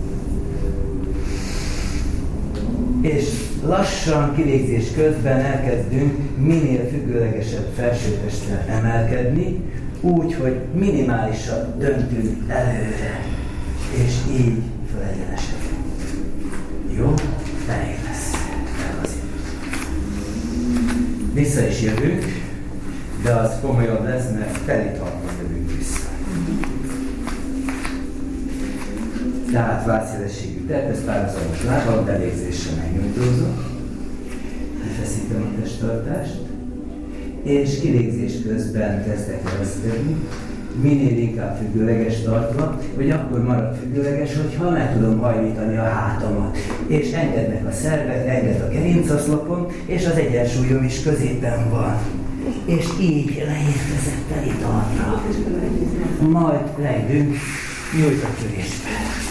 És lassan kilégzés közben elkezdünk minél függőlegesebb felsőtesttel emelkedni, úgy, hogy minimálisan döntünk előre, és így fölegyenesedünk. Jó? Elég lesz. Vissza is jövünk, de az komolyabb lesz, mert telíthatnak jövünk vissza. Tehát válszélességű tett, ez párhuzamos lábbal, belégzésre megnyújtózom. Kifeszítem a testtartást, és kilégzés közben kezdek ereszkedni, minél inkább függőleges tartva, hogy akkor marad függőleges, hogyha meg tudom hajlítani a hátamat. És engednek a szervek, enged a gerincaszlapom, és az egyensúlyom is középen van. És így leérkezett el itt arra. Majd lengünk nyújtott ülésbe.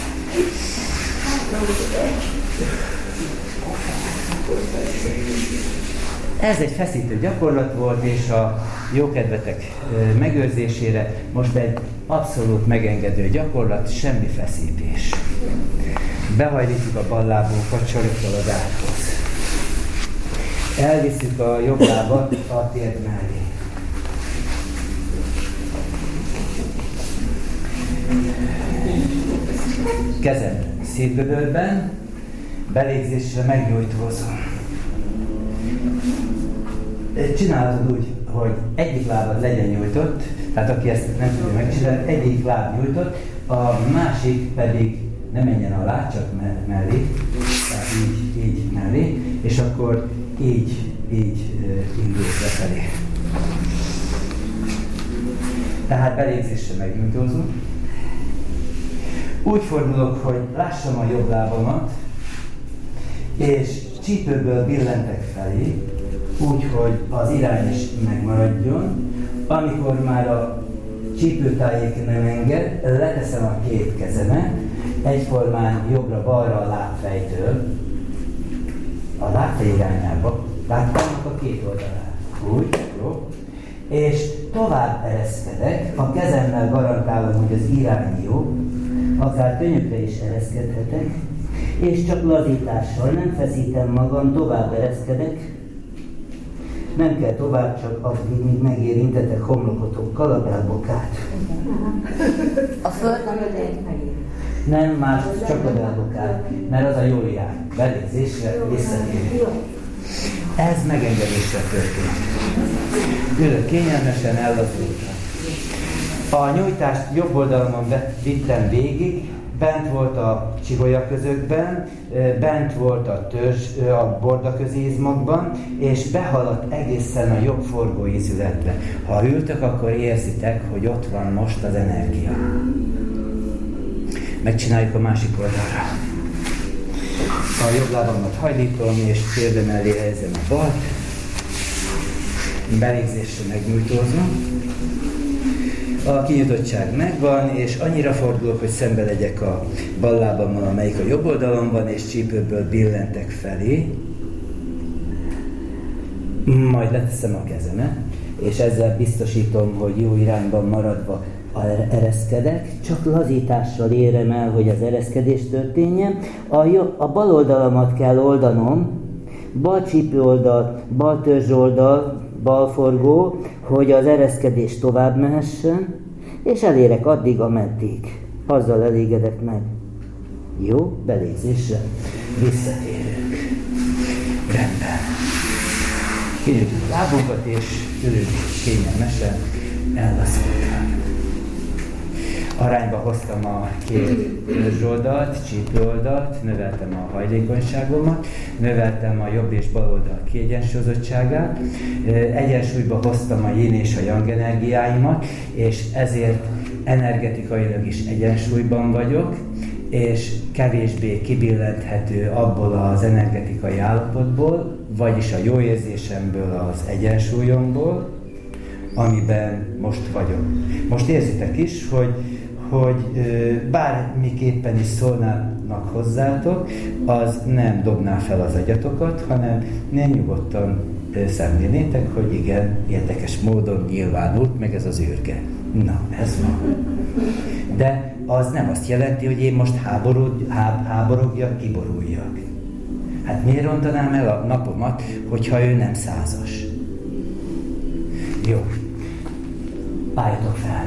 Ez egy feszítő gyakorlat volt, és a jókedvetek megőrzésére most egy abszolút megengedő gyakorlat, semmi feszítés. Behajlítjuk a bal lábunkat saroktal az ágyhoz. Elviszük a jobb lábat a térd mellé. Kezed szívbödörben, belégzésre megnyújtózom. Csinálod úgy, hogy egyik lábad legyen nyújtott, tehát aki ezt nem tudja megcsinálni, egyik láb nyújtott, a másik pedig ne menjen alá, csak mellé, tehát így, így mellé, és akkor így, így indulsz lefelé. Tehát belégzésre megnyújtózunk. Úgy fordulok, hogy lássam a jobb lábamat, és csípőből billentek felé, úgy, hogy az irány is megmaradjon. Amikor már a csípőtájék nem enged, leteszem a két kezemet, egyformán jobbra-balra a lábfejtől, a lábfej irányába, látjátok a két oldalát. Úgy, jó. És tovább ereszkedek, a kezemmel garantálom, hogy az irány jó, akár könnyükre is ereszkedhetek, és csak lazítással nem feszítem magam, tovább ereszkedek, nem kell tovább, csak addig, míg megérintetek homlokotokkal a belbokát. A föld nem ödeljük meg. Nem, más, csak a belbokát, mert az a jó irány. Belégzésre visszatérünk. Ez megengedésre történik. Ülök kényelmesen, ellazultam. A nyújtást jobb oldalon vittem végig, bent volt a csigolyaközökben, bent volt a törzs, a bordaközi izmokban, és behaladt egészen a jobb forgóízületbe. Ha ültök, akkor érzitek, hogy ott van most az energia. Megcsináljuk a másik oldalra. A jobb lábamat hajlítom, és térdem elé helyezem a balt. Belégzésre megnyújtózom. A kinyitottság megvan, és annyira fordulok, hogy szembe legyek a bal lábammal, amelyik a jobb oldalon van, és csípőből billentek felé. Majd leteszem a kezemet, és ezzel biztosítom, hogy jó irányban maradva ereszkedek, csak lazítással érem el, hogy az ereszkedés történjen. A, jobb, a bal oldalamat kell oldanom, bal csípő oldal, bal törzs oldal, balforgó, hogy az ereszkedés tovább mehessen, és elérek addig, ameddig. Azzal elégedek meg. Jó, belégzésre visszatérünk. Rendben. Kinyitjuk a lábunkat, és ülünk kényelmesen, ellaszoltam. Arányba hoztam a két törzsoldalt, csípőoldalt, növeltem a hajlékonyságomat, növeltem a jobb és bal oldal kiegyensúlyozottságát, egyensúlyba hoztam a yin és a yang energiáimat, és ezért energetikailag is egyensúlyban vagyok, és kevésbé kibillenthető abból az energetikai állapotból, vagyis a jó érzésemből, az egyensúlyomból, amiben most vagyok. Most érzitek is, hogy, hogy bármiképpen is szólnának hozzátok, az nem dobná fel az agyatokat, hanem nem nyugodtan szemlélnétek, hogy igen, érdekes módon nyilvánult meg ez az űrge. Na, ez van. De az nem azt jelenti, hogy én most háború, há, háborogjak, kiboruljak. Hát miért rontanám el a napomat, hogyha ő nem százas? Jó. Álljatok fel.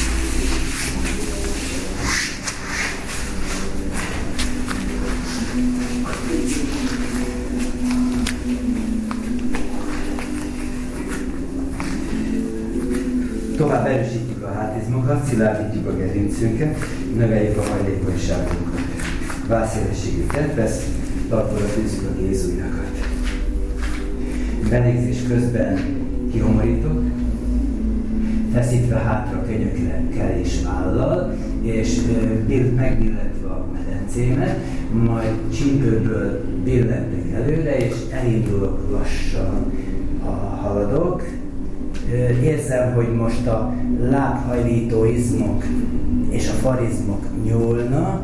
Tovább erősítjük a hátizmokat, szilárdítjuk a gerincünket, növeljük a hajlékonyságunkat. Válszélességüket vesz, talpra tűzzük a gézujjakat. Belégzés közben kihomorítok, feszítve hátra könyökkel és vállal, és megbillentve a medencémet, majd csípőből billentek előre, és elindulok lassan, ha haladok. Érzem, hogy most a lábhajlító izmok és a farizmok nyúlnak,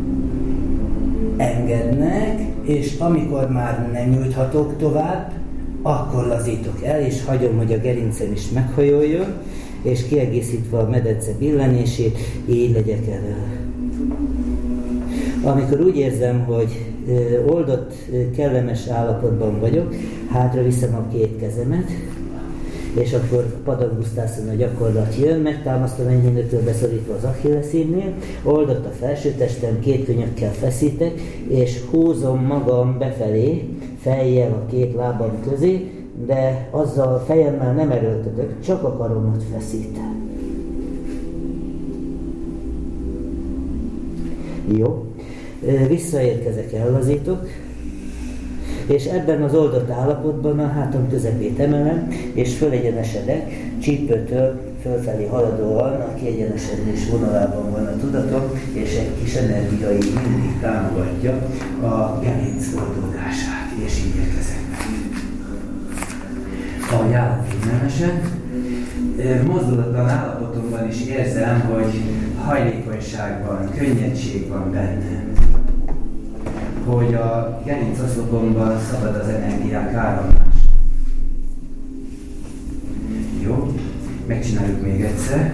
engednek, és amikor már nem nyújthatok tovább, akkor lazítok el, és hagyom, hogy a gerincem is meghajoljon, és kiegészítve a medence billenését, így legyek elő. Amikor úgy érzem, hogy oldott, kellemes állapotban vagyok, hátra viszem a két kezemet, és akkor Padangusthasana gyakorlat jön, megtámasztom enyhénőtől beszorítva az achilleszínnél, oldott a felsőtestem, két könyökkel feszítek, és húzom magam befelé, fejjel a két lábam közé, de azzal fejemmel nem erőltetök, csak a karomat feszítem. Jó. Visszaérkezek, ellazítok, és ebben az oldott állapotban a hátam közepét emelem, és fölegyenesedek, csípőtől fölfelé haladóan a kiegyenesedés vonalában van a tudatom, és egy kis energiai mindig támogatja a gerinc oldódását, és így érkezek meg. Ahogy állok kényelmesen, mozdulatlan állapotomban is érzem, hogy hajlékonyság van, könnyedség van bennem. Hogy a gerincoszlopomban szabad az energiák áramlás. Jó, megcsináljuk még egyszer.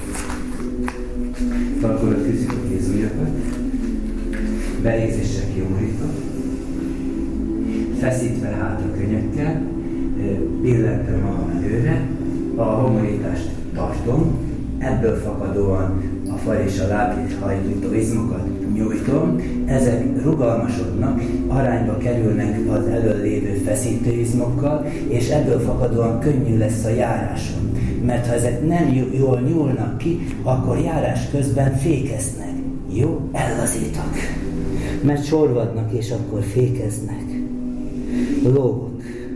Talpra tűzzük a kézujjakat. Belégzéssel kiomorítom. Feszítve hátra könyökkel, billentem magam előre, a homorítást tartom, ebből fakadóan a fal és a láb hajlító izmokat nyújtom, ezek rugalmasodnak, arányba kerülnek az elől lévő feszítőizmokkal, és ebből fakadóan könnyű lesz a járásom. Mert ha ezek nem jól nyúlnak ki, akkor járás közben fékeznek. Jó? Ellazítok. Mert sorvadnak, és akkor fékeznek. Lógok.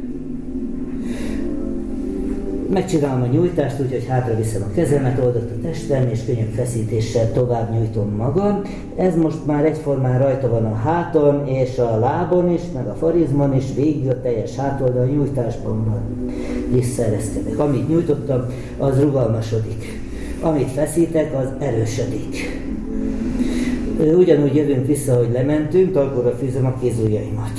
Megcsinálom a nyújtást, úgyhogy hátra viszem a kezemet, oldott a testem, és könyök feszítéssel tovább nyújtom magam. Ez most már egyformán rajta van a háton, és a lábon is, meg a farizmon is, végig a teljes hátoldal nyújtásban van. Visszaereszkedek. Amit nyújtottam, az rugalmasodik. Amit feszítek, az erősödik. Ugyanúgy jövünk vissza, hogy lementünk, talpra fűzöm a kézujjaimat.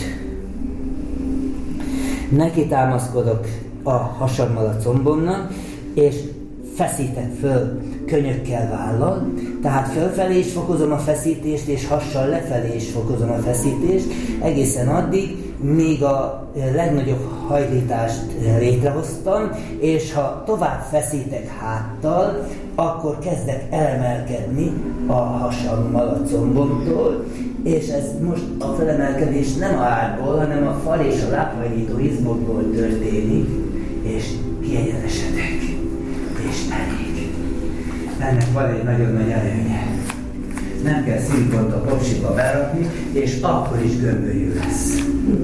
Neki támaszkodok a hasammal a combomnak, és feszítek föl könyökkel vállal, tehát fölfelé is fokozom a feszítést, és hassal lefelé is fokozom a feszítést, egészen addig, míg a legnagyobb hajlítást létrehoztam, és ha tovább feszítek háttal, akkor kezdek elemelkedni a hasammal a combomtól, és ez most a felemelkedés nem a árból, hanem a fal és a lábhajlító izmokból történik, és kiegyenesedek, és elég. Ennek van egy nagyon nagy előnye. Nem kell szilikont a popsiba berakni, és akkor is gömbölyű lesz.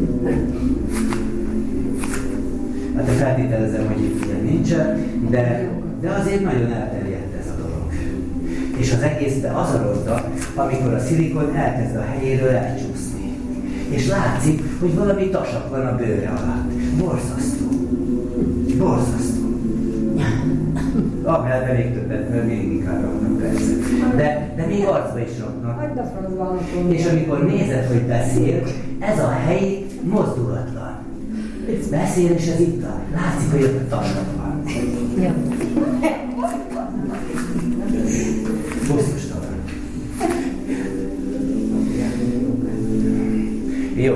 Hát feltételezem, hogy itt ilyen nincsen, de, de azért nagyon elterjedt ez a dolog. És az egészben az a ronda, amikor a szilikon elkezd a helyéről elcsúszni. És látszik, hogy valami tasak van a bőre alatt. Borzasztó. Borzasztó. Ahelyben még többet, mert még inkább raknak persze. De, de még arcba is raknak. És amikor nézed, hogy beszél, ez a hely mozdulatlan. Beszél, és ez itt a... Látszik, hogy ott a tasak van. Bosszustalan. Jó.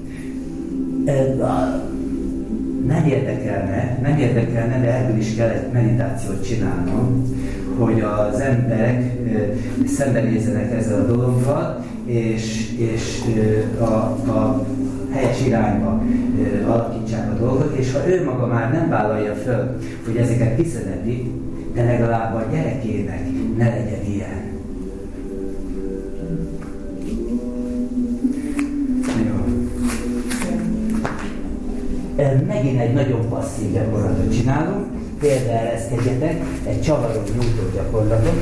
Nem érdekelne, nem érdekelne, de ebből is kellett meditációt csinálnom, hogy az emberek szembenézzenek ezzel a dologgal, és, és a, a helyes irányba alakítsák a dolgot, és ha ő maga már nem vállalja föl, hogy ezeket kiszereti, de legalább a gyerekének ne legyen ilyen. Megint egy nagyon passzív gyakorlatot csinálunk, például ereszkedjetek, egy csavaró nyújtó gyakorlatot.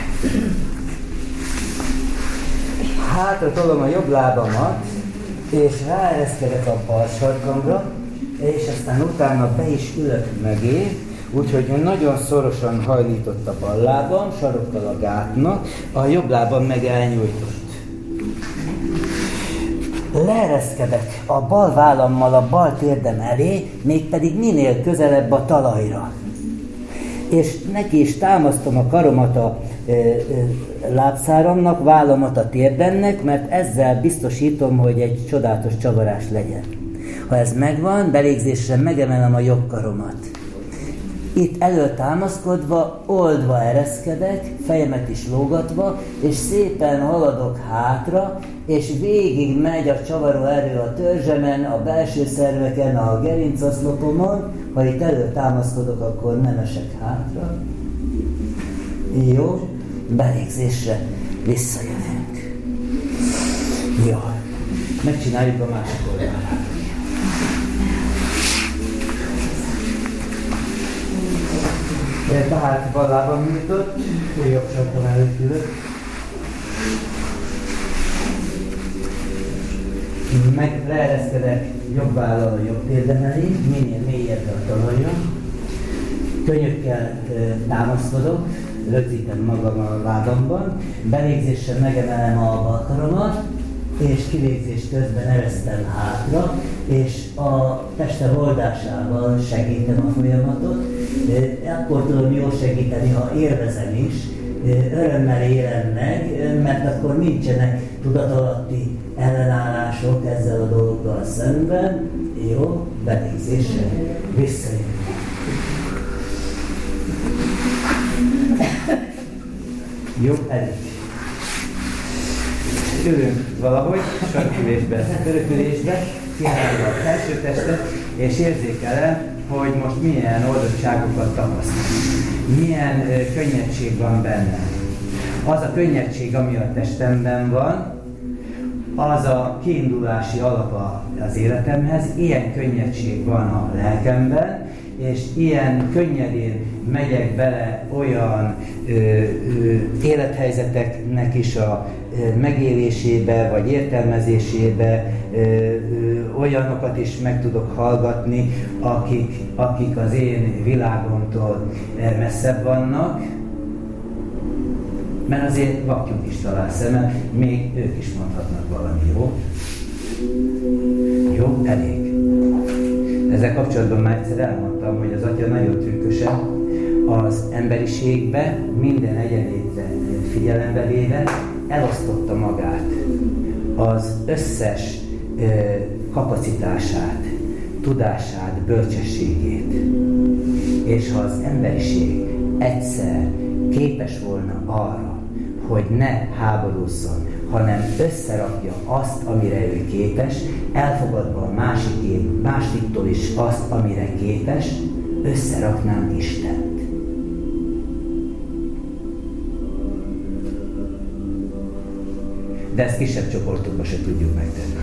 Hátra tolom a jobb lábamat, és ráereszkedek a bal sarkamra, és aztán utána be is ülök mögé, úgyhogy nagyon szorosan hajlított a bal lábam, sarokkal a gátnak, a jobb lábam meg elnyújtott. Leereszkedek a bal vállammal a bal térdem elé, mégpedig minél közelebb a talajra. és neki is támasztom a karomat a e, e, lábszáramnak, vállamat a térdemnek, mert ezzel biztosítom, hogy egy csodálatos csavarás legyen. Ha ez megvan, belégzésre megemelem a jobb karomat. Itt elől támaszkodva, oldva ereszkedek, fejemet is lógatva, és szépen haladok hátra, és végig megy a csavaró erő a törzsemen, a belső szerveken, a gerincoszlopomon. Ha itt elől támaszkodok, akkor nem esek hátra. Jó, belégzésre visszajövünk. Jó, megcsináljuk a másik oldalát. Tehát bal lábam nyújtott, jobb sarkon előtt ülök. Meg leereszkedek jobb vállal a jobb térdem elé, minél mélyebbre a talajon. Könnyökkel e, támaszkodok, rögzítem magam a lábamban, belégzéssel megemelem a bal karomat, és kivégzés közben eresztem hátra, és a testem oldásával segítem a folyamatot. Akkor tudom jól segíteni, ha élvezem is, örömmel élem meg, mert akkor nincsenek tudatalatti ellenállások ezzel a dologgal szemben. Jó, belégzésre visszajön. Jó, elég. Ülünk valahogy, sarkülésbe, örökülésbe, kiállva a felső testet, és érzékelem, hogy most milyen oldottságokat tapasztalok. Milyen ö, könnyedség van benne. Az a könnyedség, ami a testemben van, az a kiindulási alap az életemhez, ilyen könnyedség van a lelkemben, és ilyen könnyedén megyek bele olyan ö, ö, élethelyzeteknek is a ö, megélésébe, vagy értelmezésébe, ö, ö, olyanokat is meg tudok hallgatni, akik, akik az én világomtól messzebb vannak, mert azért vakjuk is talál szemem, még ők is mondhatnak valami, jó? Jó, elég. Ezzel kapcsolatban már egyszer elmondtam, hogy az Atya nagyon trükkösen az emberiségbe minden egyenlétre figyelembe véve elosztotta magát, az összes ö, kapacitását, tudását, bölcsességét. És ha az emberiség egyszer képes volna arra, hogy ne háborúzzon, hanem összerakja azt, amire ő képes, elfogadva a másik, másiktól is azt, amire képes, összeraknánk Istent. De ezt kisebb csoportokban se tudjuk megtenni.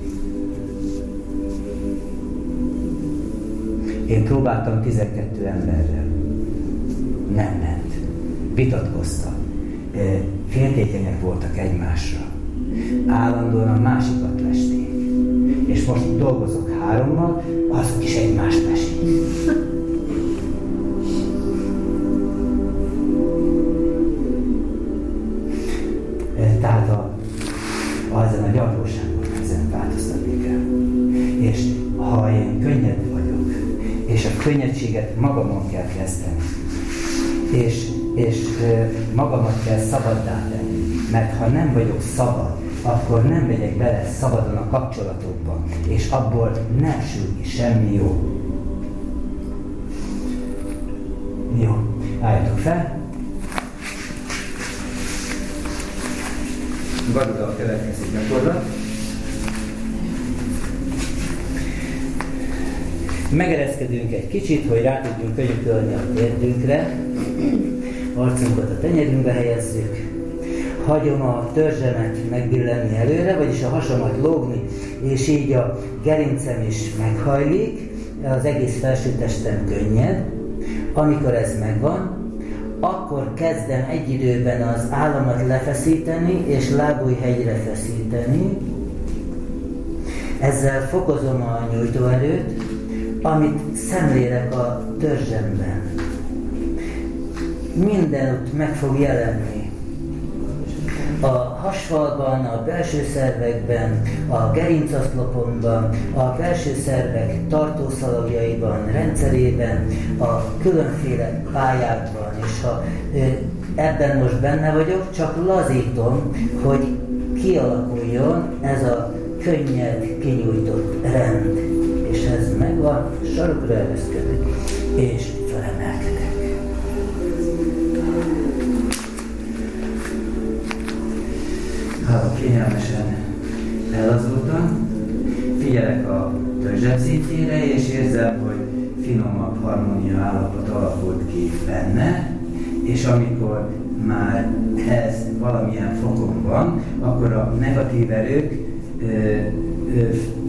Én próbáltam tizenkettő emberrel. Nem ment. Vitatkoztam. Féltékenyek voltak egymásra. Állandóan a másikat lesték. És most dolgozok hárommal, azok is egymást lesik. Tehát a, ezen a gyarlóságon ezen változtatni kell. És ha én könnyed vagyok, és a könnyedséget magamon kell kezdeni, és és magamat kell szabaddá tenni, mert ha nem vagyok szabad, akkor nem megyek bele szabadon a kapcsolatokba, és abból nem sül ki semmi jó. Jó, álljatok fel. Gaduda következik gyakorlat. Megereszkedünk egy kicsit, hogy rá tudjunk könyökölni a térdünkre. Arcunkat a tenyerünkbe helyezzük. Hagyom a törzsemet megbillenni előre, vagyis a hasamat lógni, és így a gerincem is meghajlik, az egész felsőtestem könnyed. Amikor ez megvan, akkor kezdem egy időben az államat lefeszíteni, és lábújhegyre feszíteni. Ezzel fokozom a nyújtóerőt, amit szemlélek a törzsemben. Mindenütt meg fog jelenni A hasfalban, a belső szervekben, a gerincaszloponban, a belső szervek tartószalagjaiban, rendszerében, a különféle pályákban, és ha ebben most benne vagyok, csak lazítom, hogy kialakuljon ez a könnyed, kinyújtott rend. És ez megvan, sarokra ereszkedek, és felemelkedek. Ha kényelmesen ellazultam, figyelek a törzsem szintjére, és érzem, hogy finomabb harmónia állapot alakult ki benne, és amikor már ez valamilyen fokon van, akkor a negatív erők ö, ö,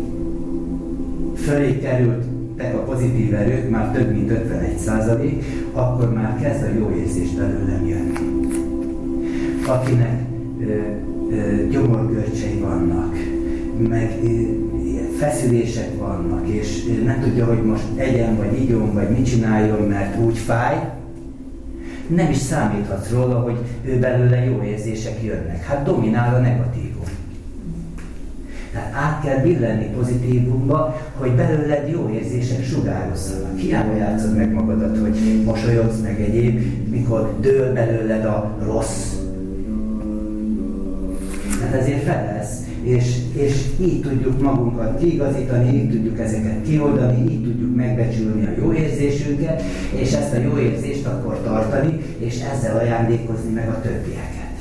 fölé kerültek a pozitív erők, már több mint ötvenegy százalék, akkor már kezd a jó érzés belőlem jönni. Akinek ö, ö, gyomorgörcsei vannak, meg ö, feszülések vannak, és nem tudja, hogy most egyen, vagy igyon, vagy mit csináljon, mert úgy fáj, nem is számíthatsz róla, hogy ő belőle jó érzések jönnek. Hát dominál a negatívum. Tehát át kell billenni pozitívumba, hogy belőled jó érzések sugározzanak. Hiába játszod meg magadat, hogy mosolyogsz meg egyéb, mikor dől belőled a rossz. Tehát ezért felelsz, és, és így tudjuk magunkat kiigazítani, így tudjuk ezeket kioldani, így tudjuk megbecsülni a jó érzésünket, és ezt a jó érzést akkor tartani, és ezzel ajándékozni meg a többieket.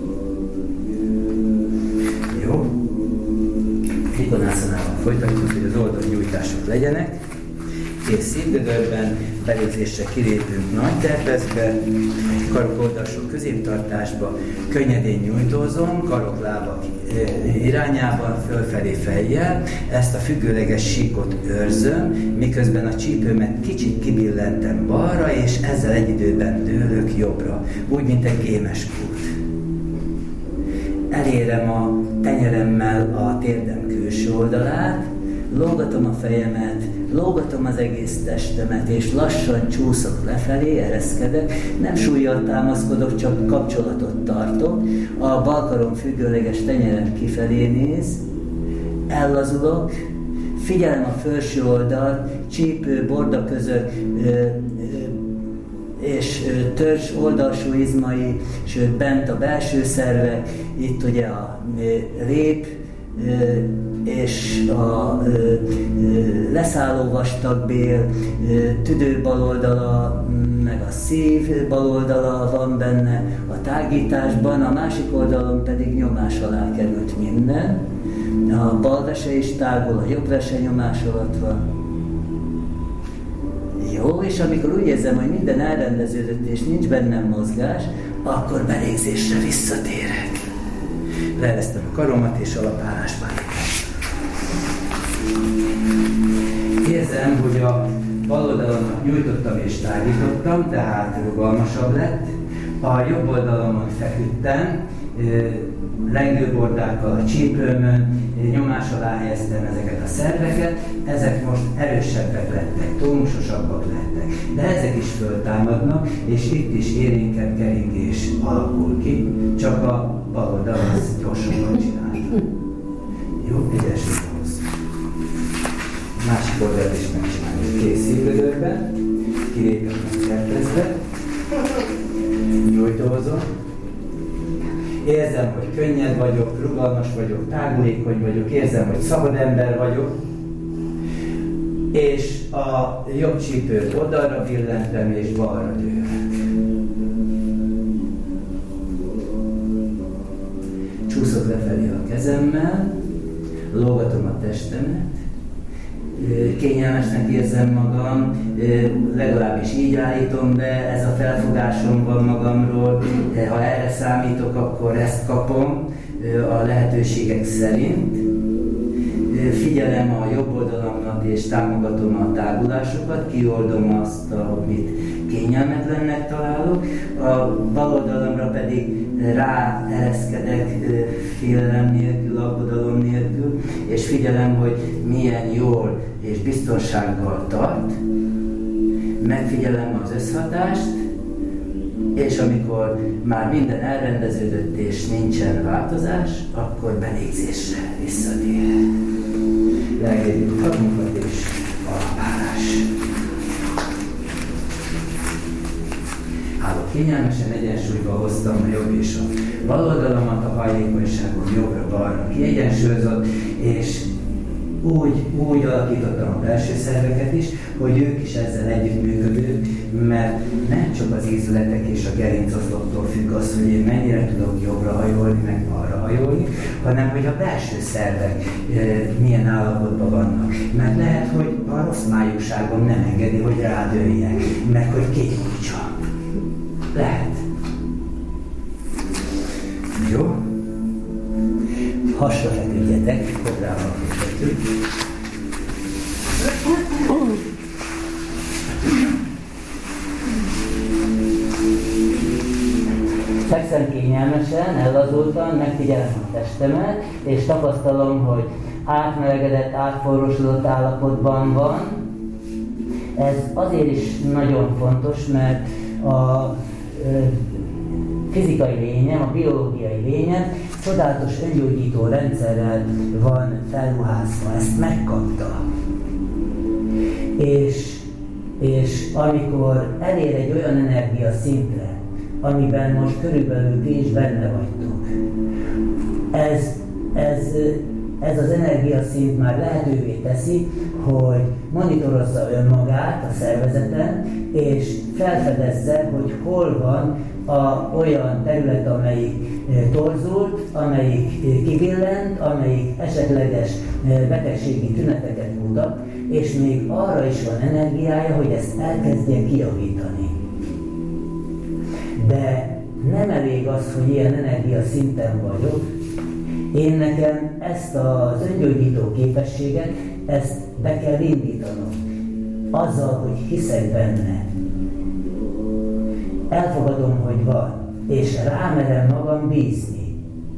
Jó? Trikonászanával folytatjuk, hogy az oldalnyújtások legyenek. Kész szívgödörben, belépésre kilépünk nagy terpeszbe, karok oldalsó középtartásba, könnyedén nyújtózom, karok lábak irányában, fölfelé fejjel, ezt a függőleges síkot őrzöm, miközben a csípőmet kicsit kibillentem balra, és ezzel egy időben dőlök jobbra, úgy, mint egy gémes kút. Elérem a tenyeremmel a térdem külső oldalát, lógatom a fejemet, lógatom az egész testemet, és lassan csúszok lefelé, ereszkedek, nem súllyal támaszkodok, csak kapcsolatot tartok. A bal karom függőleges tenyerem kifelé néz, ellazulok, figyelem a felső oldalt, csípő, borda között, és törzs oldalsó izmai, sőt bent a belső szervek, itt ugye a rép, és a leszálló vastagbél, tüdő baloldala, meg a szív baloldala van benne a tágításban, a másik oldalon pedig nyomás alá került minden. A bal vese is tágul, a jobb vese nyomás alatt van. Jó, és amikor úgy érzem, hogy minden elrendeződött és nincs bennem mozgás, akkor belégzésre visszatérek. Leeresztem a karomat és alapállásba lépek. Érzem, hogy a bal oldalon nyújtottam és tágítottam, tehát rugalmasabb lett. A jobb oldalon feküdtem, lengőbordákkal a csípőmön, nyomás alá helyeztem ezeket a szerveket, ezek most erősebbek lettek, tónusosabbak lettek, de ezek is föltámadnak, és itt is élénkebb keringés alakul ki, csak a bal oldal az gyorsabban csinálta. Jó, ügyesült ahhoz. A másik oldalt is megcsináljuk. Kész szívgödörben, kilépek a szerkezbe, nyújtózom. Érzem, hogy könnyed vagyok, rugalmas vagyok, tágulékony vagyok, érzem, hogy szabad ember vagyok, és a jobb csípőt oldalra billentem, és balra dőlök. Csúszok lefelé a kezemmel, lógatom a testemet, kényelmesnek érzem magam, legalábbis így állítom be, ez a felfogásom van magamról, ha erre számítok, akkor ezt kapom a lehetőségek szerint. Figyelem a jobb oldalamnak és támogatom a tágulásokat, kioldom azt, amit kényelmetlennek találok, a bal oldalamra pedig rá ereszkedek félelem nélkül, aggodalom nélkül, és figyelem, hogy milyen jól és biztonsággal tart. Megfigyelem az összhatást, És amikor már minden elrendeződött és nincsen változás, akkor belégzésre visszatér. Leengedjük tagunkat és alapállás. Állok kényelmesen, egyensúlyba hoztam a jobb és a bal oldalamat, a hajlékonyságom jobbra-balra kiegyensúlyozott, és úgy, úgy alakítottam a belső szerveket is, hogy ők is ezzel együttműködők, mert nem csak az ízületek és a gerincoszlottól függ az, hogy én mennyire tudok jobbra hajolni, meg balra hajolni, hanem hogy a belső szervek e, milyen állapotban vannak. Mert lehet, hogy a rossz májúságom nem engedi, hogy rádőljek, meg hogy kigyújtsam. Lehet. Jó? Hasra feküdjetek, kobrával feküdjük. Fekszem kényelmesen, ellazultan, megfigyelem a testemet, és tapasztalom, hogy átmelegedett, átforrósodott állapotban van. Ez azért is nagyon fontos, mert a fizikai lényem, a biológiai lényem csodálatos öngyógyító rendszerrel van felruházva, ezt megkapta. És, és amikor elér egy olyan energia szintre, amiben most körülbelül ti is benne vagytok, ez, ez, ez az energiaszint már lehetővé teszi, hogy monitorozza önmagát a szervezeten, és felfedezze, hogy hol van a, olyan terület, amelyik torzult, amelyik kibillent, amelyik esetleges betegségi tüneteket mutat, és még arra is van energiája, hogy ezt elkezdje kijavítani. De nem elég az, hogy ilyen energia szinten vagyok. Én nekem ezt az öngyógyító képességet, ezt be kell indítanom. Azzal, hogy hiszek benne. Elfogadom, hogy van, és rámerem magam bízni.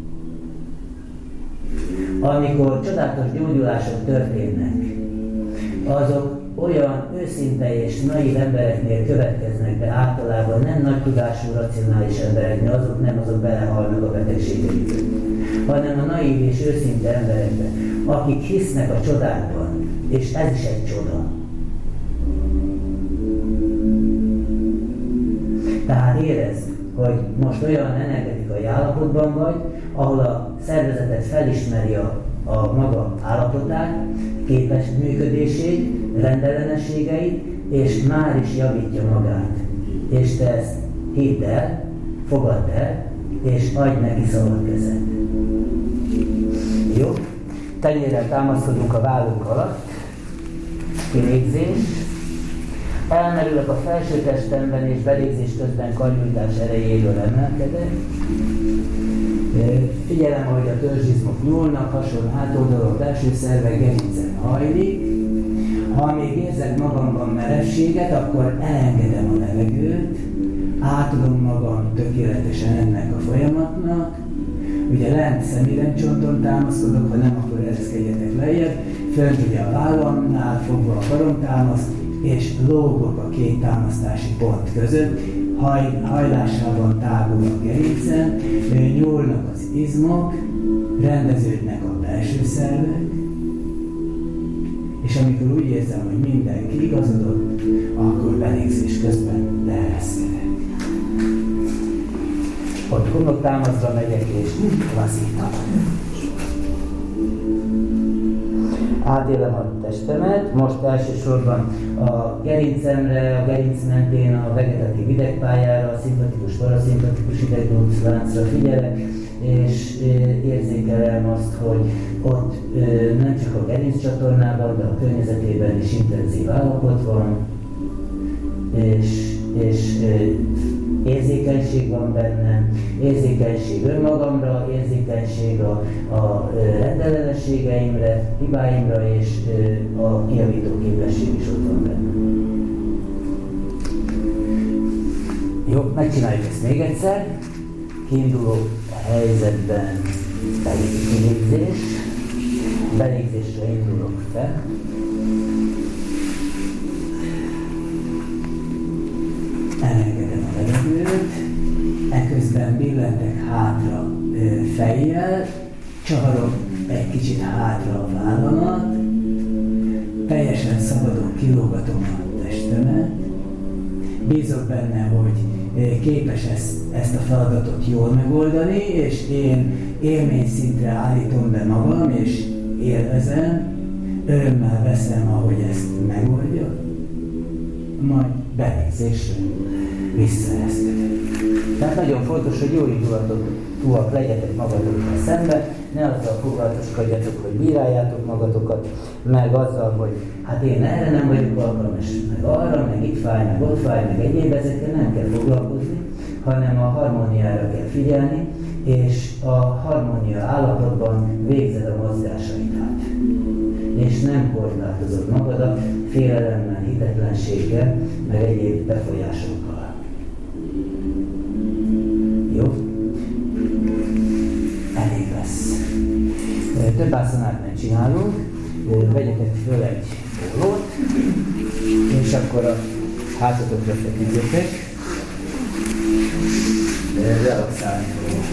Amikor csodálatos gyógyulások történnek, azok olyan őszinte és naív embereknél következnek be, általában nem nagy tudású, racionális embereknél, azok nem, azok belehalnak a betegségeikbe, hanem a naív és őszinte emberekben, akik hisznek a csodákban, és ez is egy csoda. Tehát érezd, hogy most olyan energetikai állapotban vagy, ahol a szervezetet felismeri a, a maga állapotát, képes működését, rendellenességeit, és már is javítja magát. És te ezt hidd el, fogadd el, és adj neki szabad kezet. Jó? Tenyérrel támaszkodunk a vállunk alatt. Kilégzés. Elmerülök a felső testemben, és belégzés közben karnyújtás erejéről emelkedek. Figyelem, ahogy a törzsizmok nyúlnak, hason hátoldalon, belső szervek, gerincen hajlik. Ha még érzek magamban merevséget, akkor elengedem a levegőt, átadom magam tökéletesen ennek a folyamatnak. Ugye lent szemiránycsonton támaszkodok, ha nem, akkor ereszkedjetek lejjebb. Fönt ugye a vállamnál fogva a karomtámaszt, és lógok a két támasztási pont között, haj, hajlásában tágul a gerincem, nyúlnak az izmok, rendeződnek a belső szervek, és amikor úgy érzem, hogy mindenki igazodott, akkor belégzés közben leereszkedek. Ott homloktámaszra megyek és lazítom. Átélem a testemet, most elsősorban a gerincemre, a gerinc mentén a vegetatív idegpályára, a szimpatikus, paraszimpatikus ideglóbuszláncra figyelek, és érzékelem azt, hogy ott nem csak a gerinccsatornában, de a környezetében is intenzív állapot van, és, és érzékenység van bennem, érzékenység önmagamra, érzékenység a, a rendellenességeimre, hibáimra, és a kijavító képesség is ott van bennem. Jó, megcsináljuk ezt még egyszer. Kiinduló helyzetben belégzés, belégzésre indulok fel. Elengedem a levegőt, eközben billentek hátra fejjel, csavarok egy kicsit hátra a vállamat, teljesen szabadon kilógatom a testemet, bízok benne, hogy képes ezt, ezt a feladatot jól megoldani, és én élményszintre állítom be magam, és élvezem, örömmel veszem, ahogy ezt megoldja, majd belégzésre visszaeszkedek. Tehát nagyon fontos, hogy jó indulatúak legyetek magatokkal szemben, ne azzal foglalatoskodjatok, hogy bíráljátok magatokat, meg azzal, hogy hát én erre nem vagyok alkalmas, meg arra, meg itt fáj, meg ott fáj, meg egyéb, ezekkel nem kell foglalkozni, hanem a harmóniára kell figyelni, és a harmónia állapotban végzed a mozgásaidát. És nem korlátozod magadat félelemmel, hitetlenséggel, meg egyéb befolyásokkal. Jó? Elég lesz. Több ászanát nem csinálunk, vegyetek föl egy pólót, és akkor a hátotokra feküdjetek, relaxálni fogunk.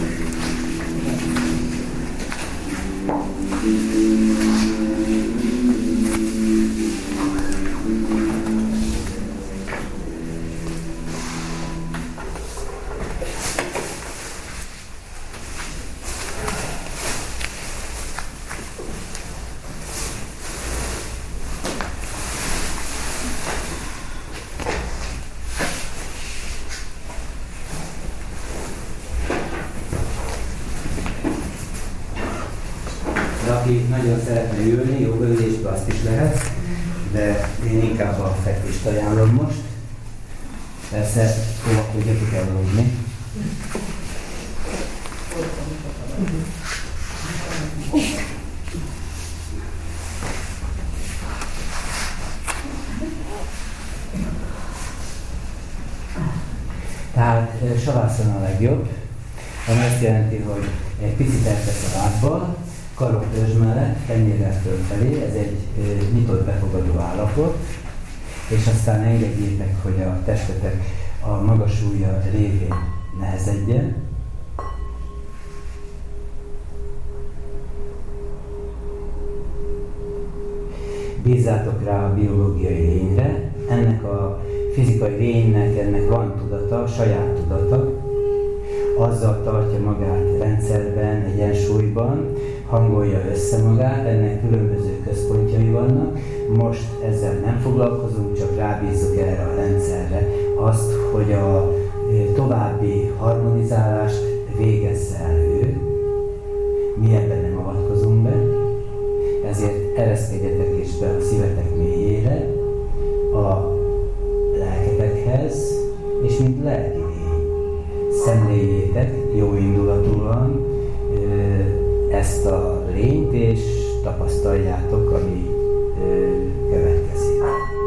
Aki nagyon szeretne ülni, jogaülésbe azt is lehet, de én inkább a fekvést ajánlom most. Persze, óvakodjatok elaludni. Tehát savászon a legjobb, ami azt jelenti, hogy egy picit eltesz a lábbal, karok törzs mellett, tenyérrel fölfelé, ez egy e, nyitott befogadó állapot, és aztán engedjétek, hogy a testetek a magas ujja révén nehezedjen. Bízzátok rá a biológiai lényre, ennek a fizikai lénynek, ennek van tudata, saját tudata, azzal tartja magát rendszerben, egyensúlyban, hangolja össze magát, ennek különböző központjai vannak. Most ezzel nem foglalkozunk, csak rábízzuk erre a rendszerre azt, hogy a további harmonizálást végezze el ő. Mi ebben nem avatkozunk be, ezért ereszkedjetek is be a szívetek mélyére, a lelketekhez, és mint lelki lény. Szemléljétek jó indulatúan ezt a lényt, és tapasztaljátok, ami következik.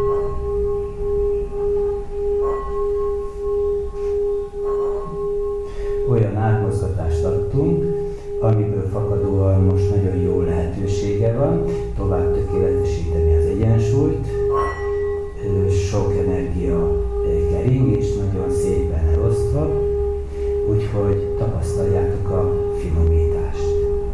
Olyan átmozgatást adtunk, amiből fakadóan most nagyon jó lehetősége van tovább tökéletesíteni az egyensúlyt, sok energia kering, és nagyon szépen elosztva, úgyhogy tapasztaljátok a finomítást.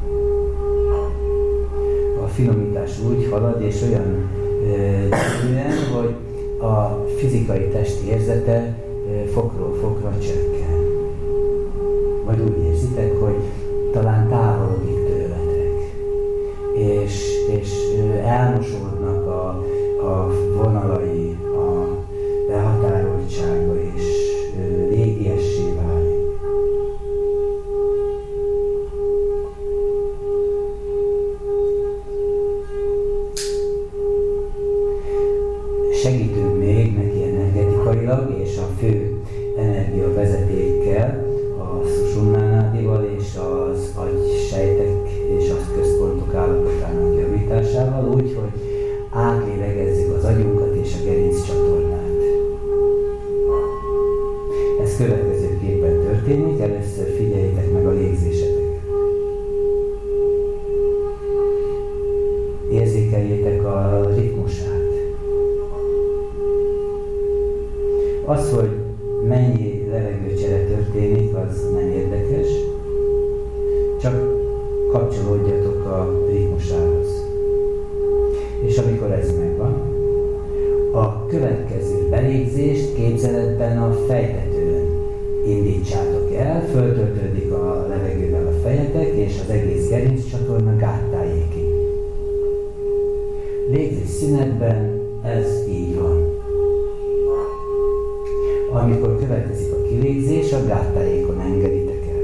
A finomítás úgy halad, és olyan gyönyörűen, hogy a fizikai testi érzete e, fokról fokra csökken. Vagy úgy érzitek, hogy talán távolodik tőletek, és, és elmosódnak a, a vonalai, a behatároltsága, és légiessé válik. Segítünk még neki energetikailag, és a fő energiavezetékkel, a Sushumna-nádival és az agysejtek és az központok állapotának javításával, úgy, hogy átlélegezzük az agyunkat és a gerinccsatornát. Ez következőképpen történik, először figyeljétek meg a légzéseteket. Érzékeljétek a ritmusát. Az, hogy mennyi levegőt fejtetőn indítsátok el, föltöltődik a levegővel a fejetek, és az egész gerinccsatorna gáttájékig. Légzés szünetben ez így van. Amikor következik a kilégzés, a gáttájékon engeditek el.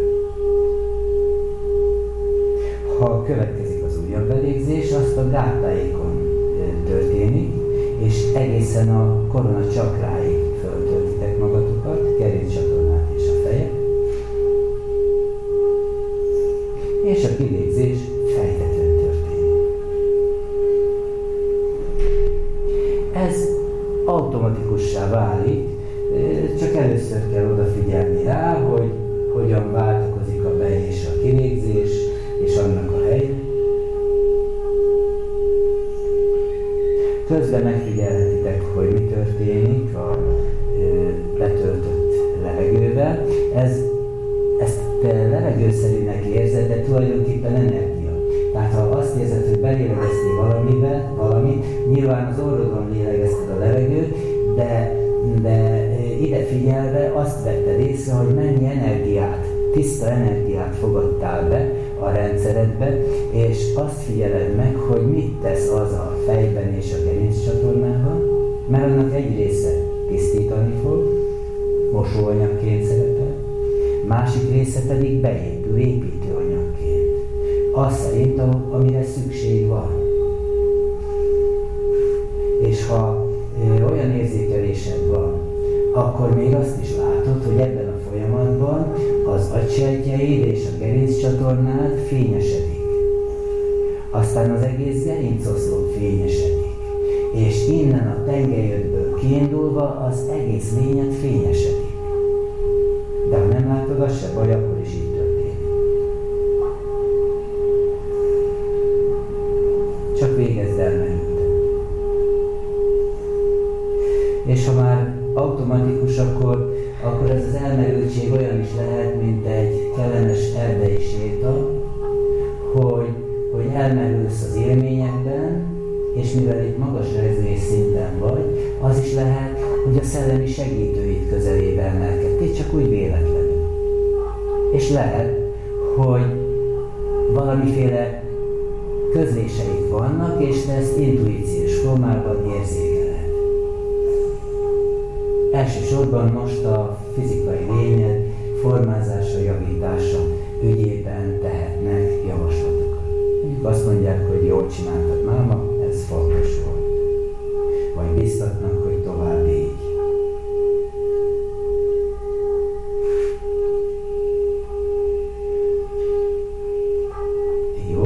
Ha következik az újabb belégzés, azt a gáttájékon történik, és egészen a korona csakráig föltöltitek magatokat, gerinccsatornát és a fejet, és a kilégzés fejtetőn történik. Ez automatikussá válik, csak először kell odafigyelni rá, hogy hogyan változik a be- és a kilégzés, és annak a hely. Közben megfigyelhetitek, hogy mi történik a letöltött levegővel. Ez, ezt te levegőszerűnek érzed, de tulajdonképpen energia. Tehát ha azt érzed, hogy belélegeztél valamivel, valamit, nyilván az orrodon lélegezted a levegőt, de, de ide figyelve azt vetted észre, hogy mennyi energiát, tiszta energiát fogadtál be a rendszeredbe, és azt figyeled meg, hogy mit tesz az a fejben és a gerinccsatornában, mert annak egy része tisztítani fog, mosóanyagként szerepel, másik része pedig beépül építőanyagként, az szerint, amire szükség van. És ha e, olyan érzékelésed van, akkor még azt is látod, hogy ebben a folyamatban az agysejtjeid és a gerinccsatornád fényesedik. Aztán az egész gerincoszlop fényesedik. És innen a tengelyödből kiindulva az egész lényed fényesedik. De ha nem látod, az se baj, akkor is így történik. Csak végezd el mellette. És ha már automatikus, akkor, akkor ez az elmerültség olyan is lehet, mint egy kellemes erdei séta, hogy, hogy elmerülsz az élményekben, és mivel itt magas rezgés szinten vagy, az is lehet, hogy a szellemi segítőid közelébe emelkedtél, csak úgy véletlenül. És lehet, hogy valamiféle közléseik vannak, és te ezt intuíciós formában érzékeled. Elsősorban most a fizikai lényed formázása, javítása ügyében tehetnek javaslatokat. Mondjuk azt mondják, hogy jól csináltad máma, ez fontos volt. Vagy biztatnak, hogy tovább így. Jó.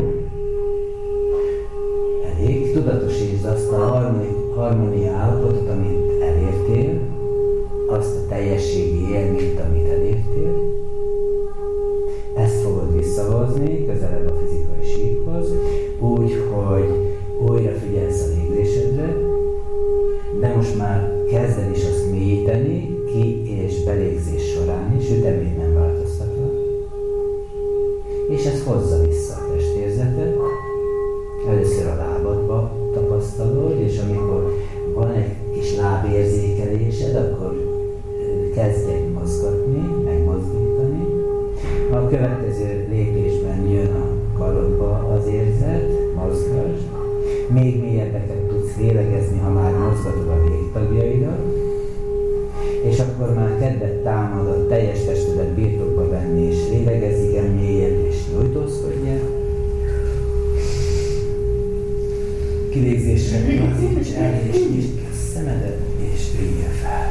Elég. Tudatosítsd azt a harmónia állapotot, amit elértél, azt a teljességi élményt, amit elértél. Ezt fogod visszahozni közelebb a fizikai síkhoz, úgy, hogy újra figyelsz a légzésedre, de most már kezded is azt mélyíteni, ki- és belégzés során is, ütemét nem változtatva. És ez hozza vissza a testérzetet. Először a lábadba tapasztalod, és amikor van egy kis lábérzékelésed, akkor kezdj egy mozgatni, megmozdítani. A következő lépésben jön a karodba az érzet, mozgasd. Még mélyebbeket tudsz lélegezni, ha már mozgatod a végtagjaidat. És akkor már kedvet támad a teljes testedet birtokba venni, és lélegezz igen mélyebb, és nyújtózkodj el. Kilégzésre lazíts el, és nyisd ki a szemedet, és üljél fel.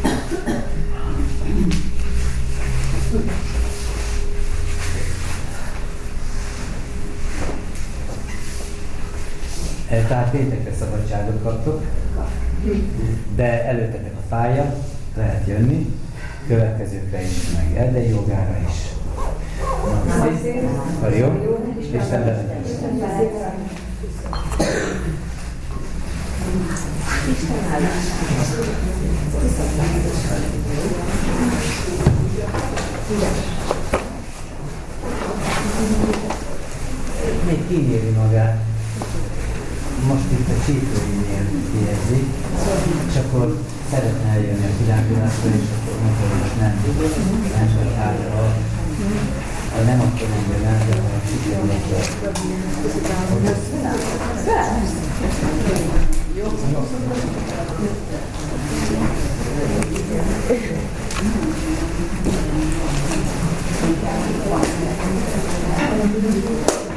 Tehát péntekre szabadságot kaptok, de előttetek a pálya, lehet jönni, következőkre is, meg erdei jogára is. Na, jó? Isten vezetés. Még kíméli magát. Most itt a csípőinél érzik, és akkor szeretne eljönni a világulásra, és akkor mondta, hogy most nem, nem, hogy hát a, a nem akkor nem jön el, de ha sikerül, akkor...